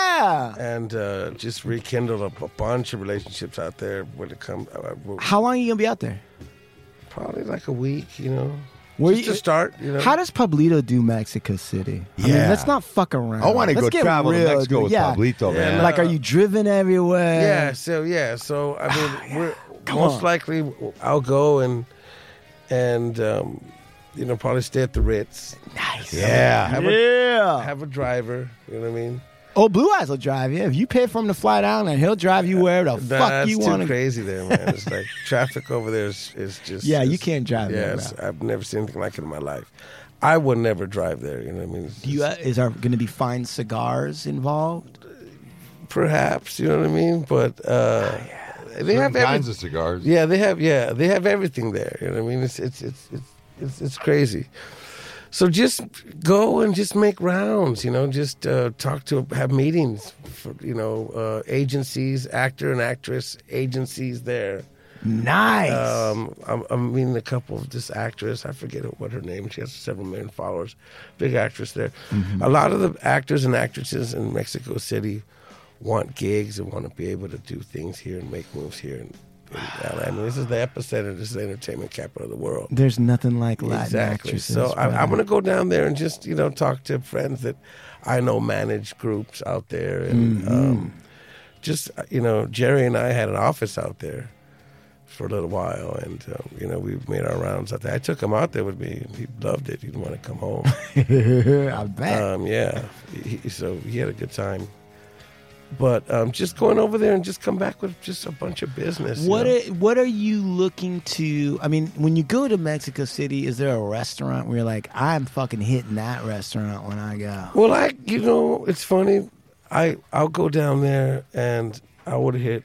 just rekindle a bunch of relationships out there when it comes. How long are you gonna be out there? Probably like a week, you know. Where Just to start, you know. How does Pablito do Mexico City? I mean, Yeah. let's not fuck around. I want to Let's go get travel real, to Mexico dude. with Yeah. Pablito, man. Yeah. Like, are you driven everywhere? Yeah, so I mean, we're Come most on. likely I'll go and you know, probably stay at the Ritz. Nice. Yeah. Have a driver, you know what I mean? Oh, Blue Eyes will drive you. If you pay for him to fly down there, he'll drive you where the fuck That's you too want to. crazy there, man. It's like traffic over there is just Yeah, you it's- can't drive there, Yeah, bro. I've never seen anything like it in my life. I would never drive there, you know what I mean? It's Do you, is there going to be fine cigars involved? perhaps, you know what I mean? But they have Certain kinds of cigars. Yeah, they have everything there. You know what I mean? It's crazy. So just go and just make rounds. You know, just have meetings for agencies, actor and actress agencies there. Nice. I'm meeting a couple of this actress. I forget what her name. She has several million followers. Big actress there. Mm-hmm. A lot of the actors and actresses in Mexico City want gigs and want to be able to do things here and make moves here in LA. I mean, this is the epicenter. This is the entertainment capital of the world. There's nothing like Latin Exactly. actresses. So brother. I'm going to go down there and just talk to friends that I know manage groups out there, and Jerry and I had an office out there for a little while, and we made our rounds out there. I took him out there with me. He loved it. He didn't want to come home. I bet. Yeah. So he had a good time. But just going over there and just come back with just a bunch of business. What are you looking to? I mean, when you go to Mexico City, is there a restaurant where you're like, I'm fucking hitting that restaurant when I go? Well, it's funny. I'll go down there and I would hit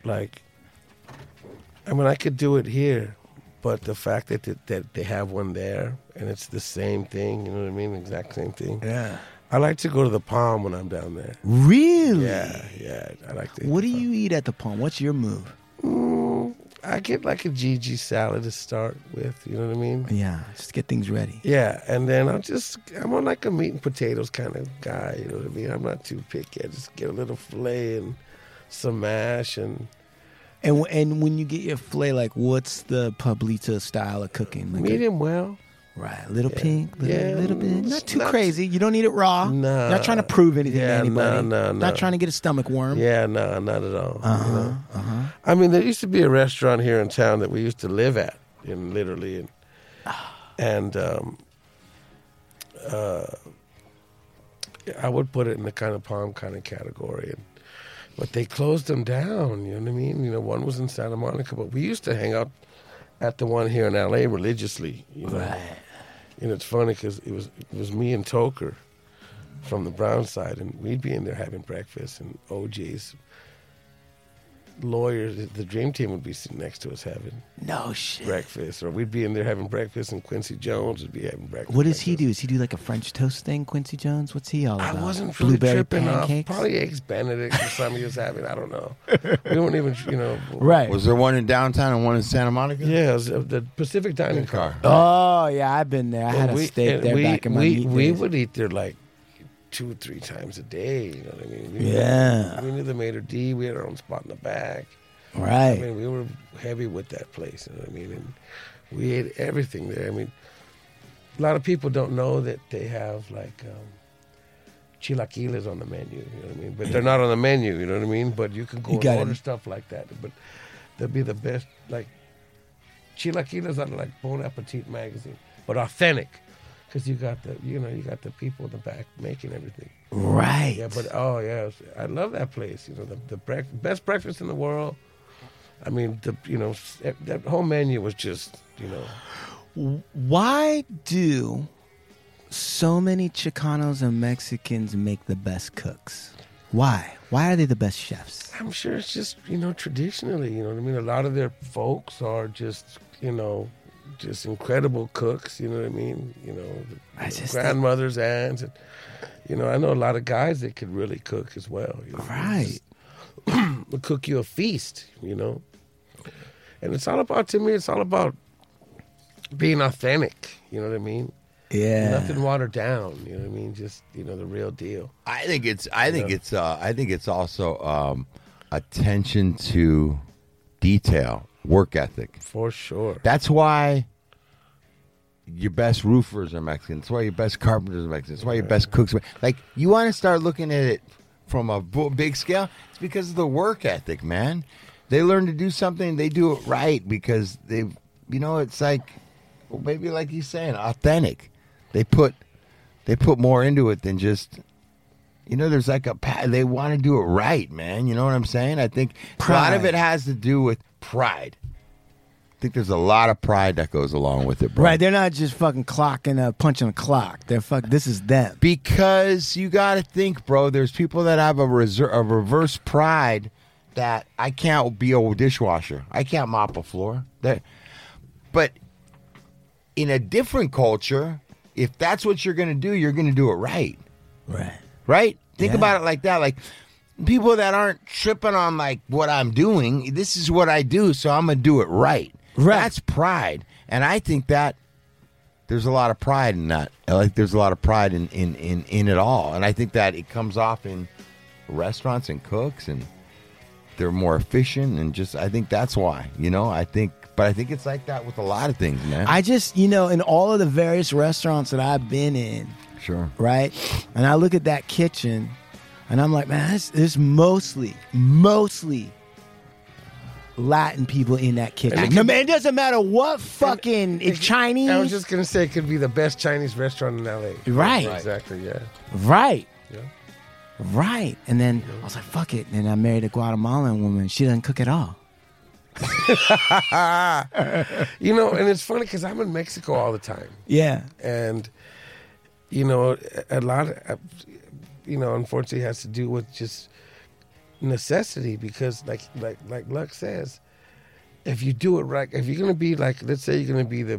I could do it here, but the fact that they have one there and it's the same thing, you know what I mean? Exact same thing. Yeah. I like to go to the Palm when I'm down there. Really? Yeah. I like to. What do you eat at the Palm? What's your move? I get like a Gigi salad to start with. You know what I mean? Yeah, just get things ready. Yeah, and then I'm on like a meat and potatoes kind of guy. You know what I mean? I'm not too picky. I just get a little filet and some mash and when you get your filet, like, what's the Pablito style of cooking? Like medium well. Right, little Yeah. pink, little bit. Not too not- crazy. You don't need it raw. Nah. Not trying to prove anything to Yeah, anybody. no. Not trying to get a stomach worm. Yeah, no, not at all. Uh-huh. I mean, there used to be a restaurant here in town that we used to live at, and I would put it in the kind of Palm kind of category, but they closed them down. You know what I mean? One was in Santa Monica, but we used to hang out at the one here in LA religiously. Right. And it's funny because it was me and Toker from the Brown side, and we'd be in there having breakfast, and OJ's lawyers, the Dream Team would be sitting next to us having No shit. breakfast, or we'd be in there having breakfast, and Quincy Jones would be having breakfast. What does he do? Does he do like a French toast thing, Quincy Jones? What's he all I about? wasn't really Blueberry tripping pancakes? off. Probably eggs Benedict or something he was having. I don't know. We weren't even, Right. Was there one in downtown and one in Santa Monica? Yeah, it was the Pacific Dining Car. Oh yeah, I've been there. I had And a steak there back in my we meat we days. would eat there like 2 or 3 times a day. You know what I mean? Yeah. We knew the Mater D. We had our own spot in the back. Right. I mean, we were heavy with that place. You know what I mean? And we ate everything there. I mean, a lot of people don't know that they have like chilaquiles on the menu. You know what I mean? But they're not on the menu. You know what I mean? But you can go You and got order it. stuff like that. But they'll be the best. Like chilaquiles are like Bon Appetit magazine, but authentic. Because you got the people in the back making everything. Right. Yeah, but I love that place. The best breakfast in the world. I mean, that whole menu was just, Why do so many Chicanos and Mexicans make the best cooks? Why? Why are they the best chefs? I'm sure it's just, traditionally, you know what I mean? A lot of their folks are just, just incredible cooks, you know what I mean? I just grandmothers, aunts, and, I know a lot of guys that could really cook as well. Right. They'll cook you a feast, And it's all about, to me, it's all about being authentic. You know what I mean? Yeah. Nothing watered down. You know what I mean? Just, the real deal. I think it's also attention to detail, work ethic. For sure. That's why your best roofers are Mexican. That's why your best carpenters are Mexican. That's why your best cooks are. Like, you want to start looking at it from a big scale. It's because of the work ethic, man. They learn to do something, they do it right because they've, it's like, well, maybe like he's saying, authentic. They put more into it than just, there's like they want to do it right, man. You know what I'm saying? I think a lot of it has to do with pride. I think there's a lot of pride that goes along with it, bro. Right, they're not just fucking punching a clock. They're this is them. Because you got to think, bro, there's people that have a reverse pride that I can't be a dishwasher. I can't mop a floor. But in a different culture, if that's what you're going to do, you're going to do it right. Right. Right? Think about it like that. Like, people that aren't tripping on, like, what I'm doing, this is what I do, so I'm going to do it right. Right. That's pride. And I think that there's a lot of pride in that. Like, there's a lot of pride in it all. And I think that it comes off in restaurants and cooks, and they're more efficient, and just, I think that's why, but I think it's like that with a lot of things, man. I just, in all of the various restaurants that I've been in, Sure. right? And I look at that kitchen, and I'm like, man, there's mostly Latin people in that kitchen. No, man, it doesn't matter what fucking, it's Chinese. I was just going to say it could be the best Chinese restaurant in L.A. Right. Exactly, yeah. Right. Yeah. Right. And then I was like, fuck it. And I married a Guatemalan woman. She doesn't cook at all. And it's funny because I'm in Mexico all the time. Yeah. And, a lot of, unfortunately has to do with just necessity because like Luck says, if you do it right, if you're going to be like, let's say you're going to be the,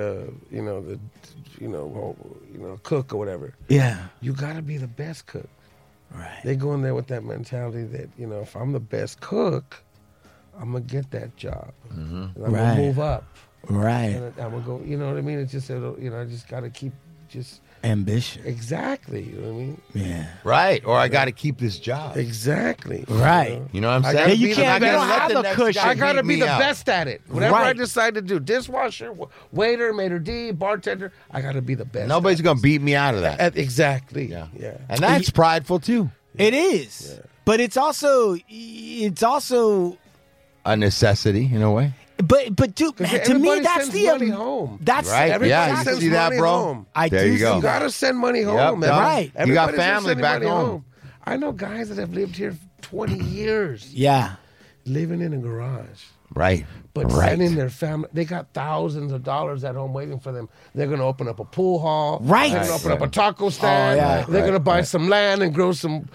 cook or whatever. Yeah. You got to be the best cook. Right. They go in there with that mentality that, if I'm the best cook, I'm going to get that job. Mm-hmm. And I'm going to move up. Right. And I'm going to go, you know what I mean? It's just, I just got to keep just... ambition. Exactly. You know what I mean? Yeah. Right. Or I got to keep this job. Exactly. Right. You know what I'm saying? You can't have a cushion. I got to be the best at it. Whatever I Right. decide to do, dishwasher, waiter, maitre d', bartender, I got to be the best. Nobody's going to beat me out of that. Exactly. Yeah. Yeah. And that's prideful, too. It is. Yeah. But it's also a necessity in a way. But dude, man, to me that's the money home. That's right. Everybody Yeah, you sends see that, money bro? home. There you go. You got to send money home. Yep, Man. right. You got Everybody's family sending back money home. I know guys that have lived here 20 years. Yeah. Living in a garage. Right. But sending their family, they got thousands of dollars at home waiting for them. They're going to open up a pool hall. Right. They're going to open up a taco stand. yeah. They're going to buy some land and grow some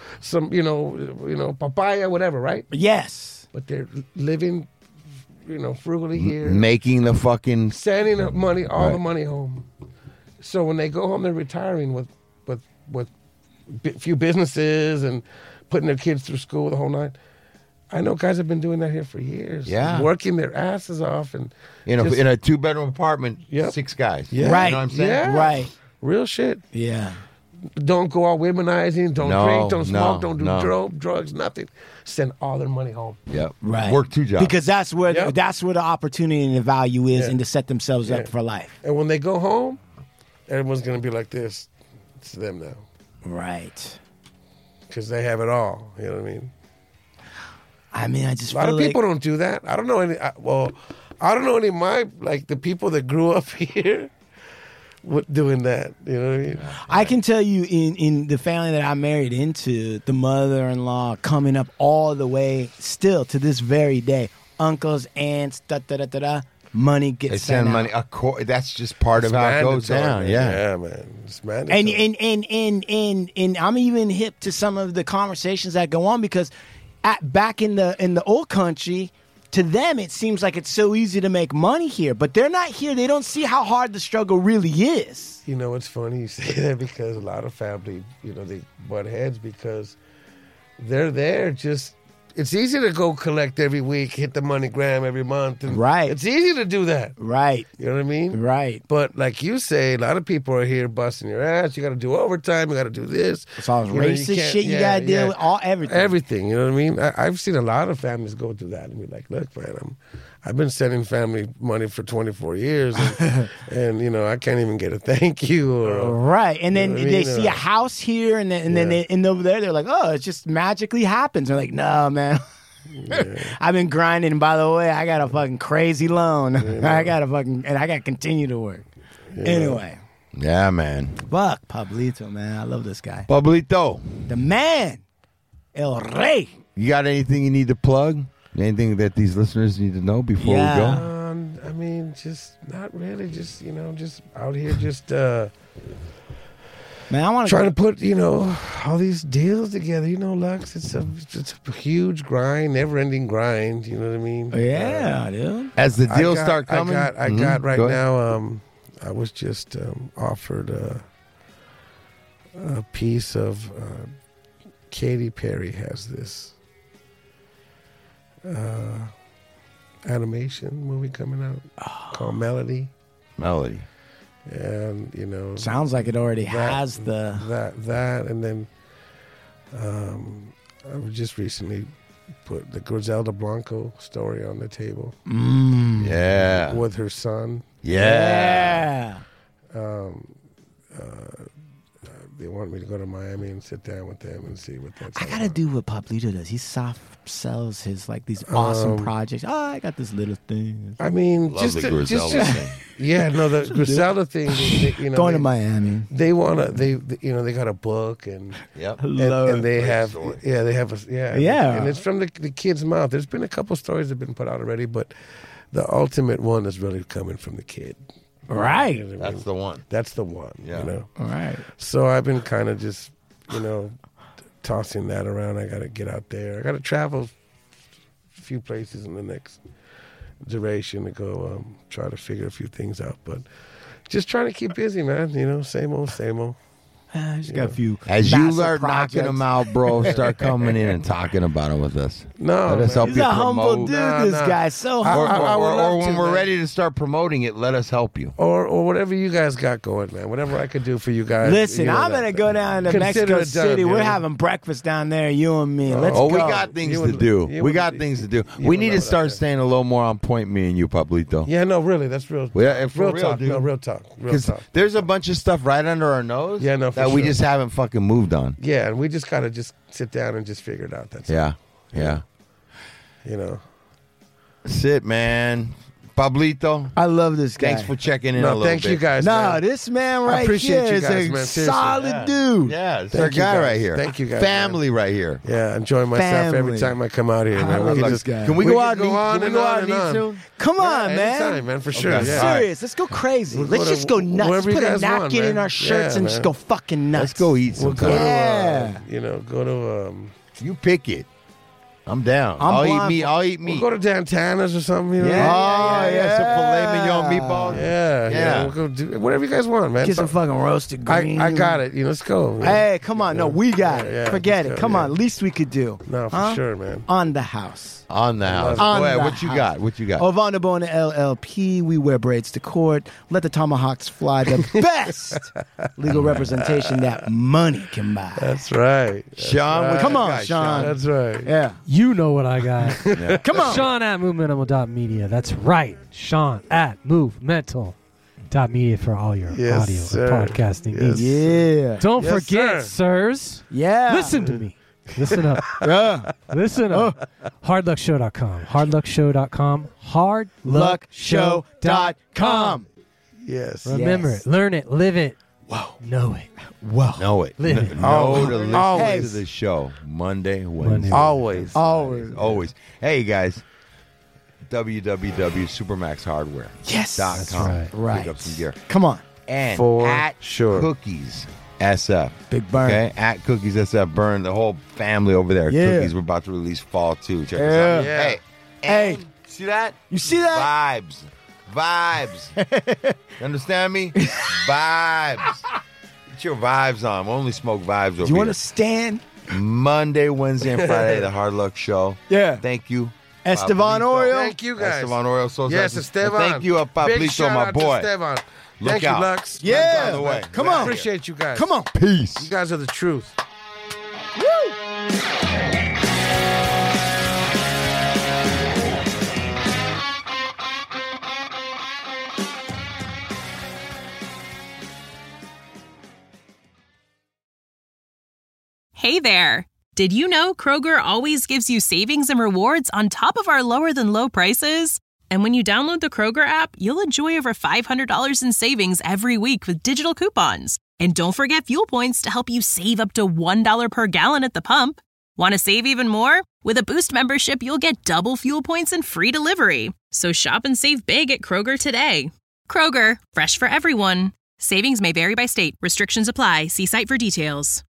papaya, whatever, right? Yes. But they're living, frugally here. Making the fucking... Sending the money, the money home. So when they go home, they're retiring with few businesses and putting their kids through school the whole night. I know guys have been doing that here for years. Yeah. Working their asses off. And in a 2-bedroom apartment, Yep. 6 guys. Yeah. Right. You know what I'm saying? Yeah. Right. Real shit. Yeah. Don't go out womenizing. Don't drink. Don't smoke. Don't do no. drugs. Nothing. Send all their money home. Yep. Right. Work 2 jobs. Because that's where Yep. the opportunity and the value is, Yeah. and to set themselves Yeah. up for life. And when they go home, everyone's going to be like this. It's them now. Right. Because they have it all. You know what I mean? I mean, I just A lot feel of people don't do that. I don't know any. I don't know any of my, like, the people that grew up here doing that. You know what I mean? I can tell you in the family that I married into, the mother-in-law coming up all the way still to this very day, uncles, aunts, money gets They sent send out. money. That's just part of how it goes down. Man. Yeah. Yeah, man. It's mandatory. And I'm even hip to some of the conversations that go on because back in the old country, to them it seems like it's so easy to make money here, but they're not here. They don't see how hard the struggle really is. You know, it's funny you say that because a lot of family, they butt heads because they're there just it's easy to go collect every week, hit the MoneyGram every month. And Right. It's easy to do that. Right. You know what I mean? Right. But like you say, a lot of people are here busting your ass. You got to do overtime. You got to do this. It's all You know, you racist can't- shit you gotta deal with. Everything. Everything. You know what I mean? I've seen a lot of families go through that and be like, look, man, I've been sending family money for 24 years, and you know I can't even get a thank you. Or, Right, and then You know what I they mean? see a house here, and then over there they're like, "Oh, it just magically happens." They're like, "No, man, I've been grinding. And by the way, I got a fucking crazy loan. I got to continue to work." Anyway, Yeah, man. fuck Pablito, man. I love this guy, Pablito, the man, El Rey. you got anything you need to plug? Anything that these listeners need to know before we Yeah. go? I mean, just not really. Just just out here, just Man, I want trying to put all these deals together. Lux, it's a huge grind, never-ending grind. You know what I mean? Yeah, dude. As the deals I got- start coming, I got right Go ahead. now. I was just offered a piece of Katy Perry has this animation movie coming out called Melody, Melody. and Sounds like it already that- has the. that, and then I just recently put the Griselda Blanco story on the table Yeah. with her son. Yeah. They want me to go to Miami and sit down with them and see what that's I all gotta about. do what Pablito does. He soft sells his these awesome projects. Oh, I got this little thing. I mean, Love just the to- Griselda just thing. yeah, no, the Griselda thing. Going to Miami. They wanna. They got a book and Yep. and they have story. they have a Yeah. and it's from the kid's mouth. There's been a couple stories that have been put out already, but the ultimate one is really coming from the kid. Right. You know what I mean? That's the one. That's the one. Yeah. All right. So I've been kind of just tossing that around. I got to get out there. I got to travel a few places in the next duration to go try to figure a few things out. But just trying to keep busy, man. Same old, same old. I just got a few. As you massive start knocking projects. them out, bro, start coming in and talking about them with us. No, Let us man. help He's you a humble promote. dude. Nah, This nah. guy so I- humble. I would love when to, we're man. ready to start promoting it, let us help you. Or whatever you guys got going, man. Whatever I could do for you guys. Listen, I'm gonna go down to Consider Mexico it done, City. We're you know? having breakfast down there, you and me. Let's Oh, go. we got things You to would- do. you We would- got things to do. you We would need love to it start out there. staying a little more on point, me and you, Pablito. Yeah, no, really, that's real. Well, yeah, for real, talk. dude. No, real talk. Real Because talk. there's a bunch of stuff right under our nose Yeah, no, for that we sure. just haven't fucking moved on. Yeah, and we just gotta just sit down and just figure it out. That's Yeah, yeah. it. That's it, man. Pablito, I love this guy. thanks for checking in a No, little thank bit. you guys. No, man. this man I right appreciate here you is guys, a man. Seriously. solid Yeah. dude. Yeah, it's Thank our you, guy guys. right here. Thank you, guys, Family right here. Yeah, enjoying myself every Family. time I come out here, I man. love We can this guy. Can we We go could out? go and eat- on Can we and go on out and and eat on. soon? Come on, Yeah, man. anytime, man, for sure. Okay. Yeah. Serious. Let's go crazy. We'll Let's go to just go nuts. wherever you Put a guys want, napkin in man. our shirts Yeah, and man. just go fucking nuts. Let's go eat We'll some. go Yeah. to, go to, You pick it. I'm down. I'm I'll eat blind- meat. I'll eat we'll meat. go to Dantana's or something. You know? Yeah. Oh, yeah, some filet Yeah. mignon meatballs. Yeah. We'll go do whatever you guys want, man. Get some fucking roasted green. I got it. Let's go. Hey, come on. No, we got it. Yeah, Forget let's it. go, Come yeah. on. Least we could do. No, for Huh? sure, man. On the house. On the house. On Go ahead. the What you house. got? What you got? Ovanda Bona LLP. We wear braids to court. Let the tomahawks fly. The best legal representation that money can buy. That's right. Sean, what Come you on, got, Sean. That's right. Yeah. You know what I got. Come on. Sean at movemental.media. That's right. Sean at movemental.media for all your Yes, audio sir. and podcasting Yes. needs. Yeah. Don't Yes, forget, sir. sirs. Yeah. Listen to me. Listen up. Yeah. Listen up. Hardluckshow.com. Hardluckshow.com. Luckshow.com. Yes. Remember Yes. it. Learn it. Live it. Wow. Know it. Wow. Know it. Live it. Know to listen Always. to the show. Monday, Wednesday. Always. Always. Always. Hey, guys. www.supermaxhardware.com. Yes. That's right. Right. Pick up some gear. Come on. And For at sure. Cookies SF. Big burn. Okay, at Cookies SF, burn the whole family over there. Yeah. Cookies, we're about to release Fall 2. Check Yeah. us out. Yeah. Hey, Hey. and see that? You see that? Vibes. You understand me? Vibes. Get your vibes on. We only smoke vibes over Do you want here. to stand Monday, Wednesday, and Friday, the Hard Luck Show. Yeah. Thank you. Esteban Pablito. Oreo. Thank you, guys. Esteban Oreo. So Yes, and Esteban. thank you, Big Pablito, shout my out boy. to Esteban. Look Thank out. you, Lux. Yeah. On the way. Come I on. appreciate you guys. Come on. Peace. You guys are the truth. Hey there! Did you know Kroger always gives you savings and rewards on top of our lower-than-low prices? And when you download the Kroger app, you'll enjoy over $500 in savings every week with digital coupons. And don't forget fuel points to help you save up to $1 per gallon at the pump. Want to save even more? With a Boost membership, you'll get double fuel points and free delivery. So shop and save big at Kroger today. Kroger, fresh for everyone. Savings may vary by state. Restrictions apply. See site for details.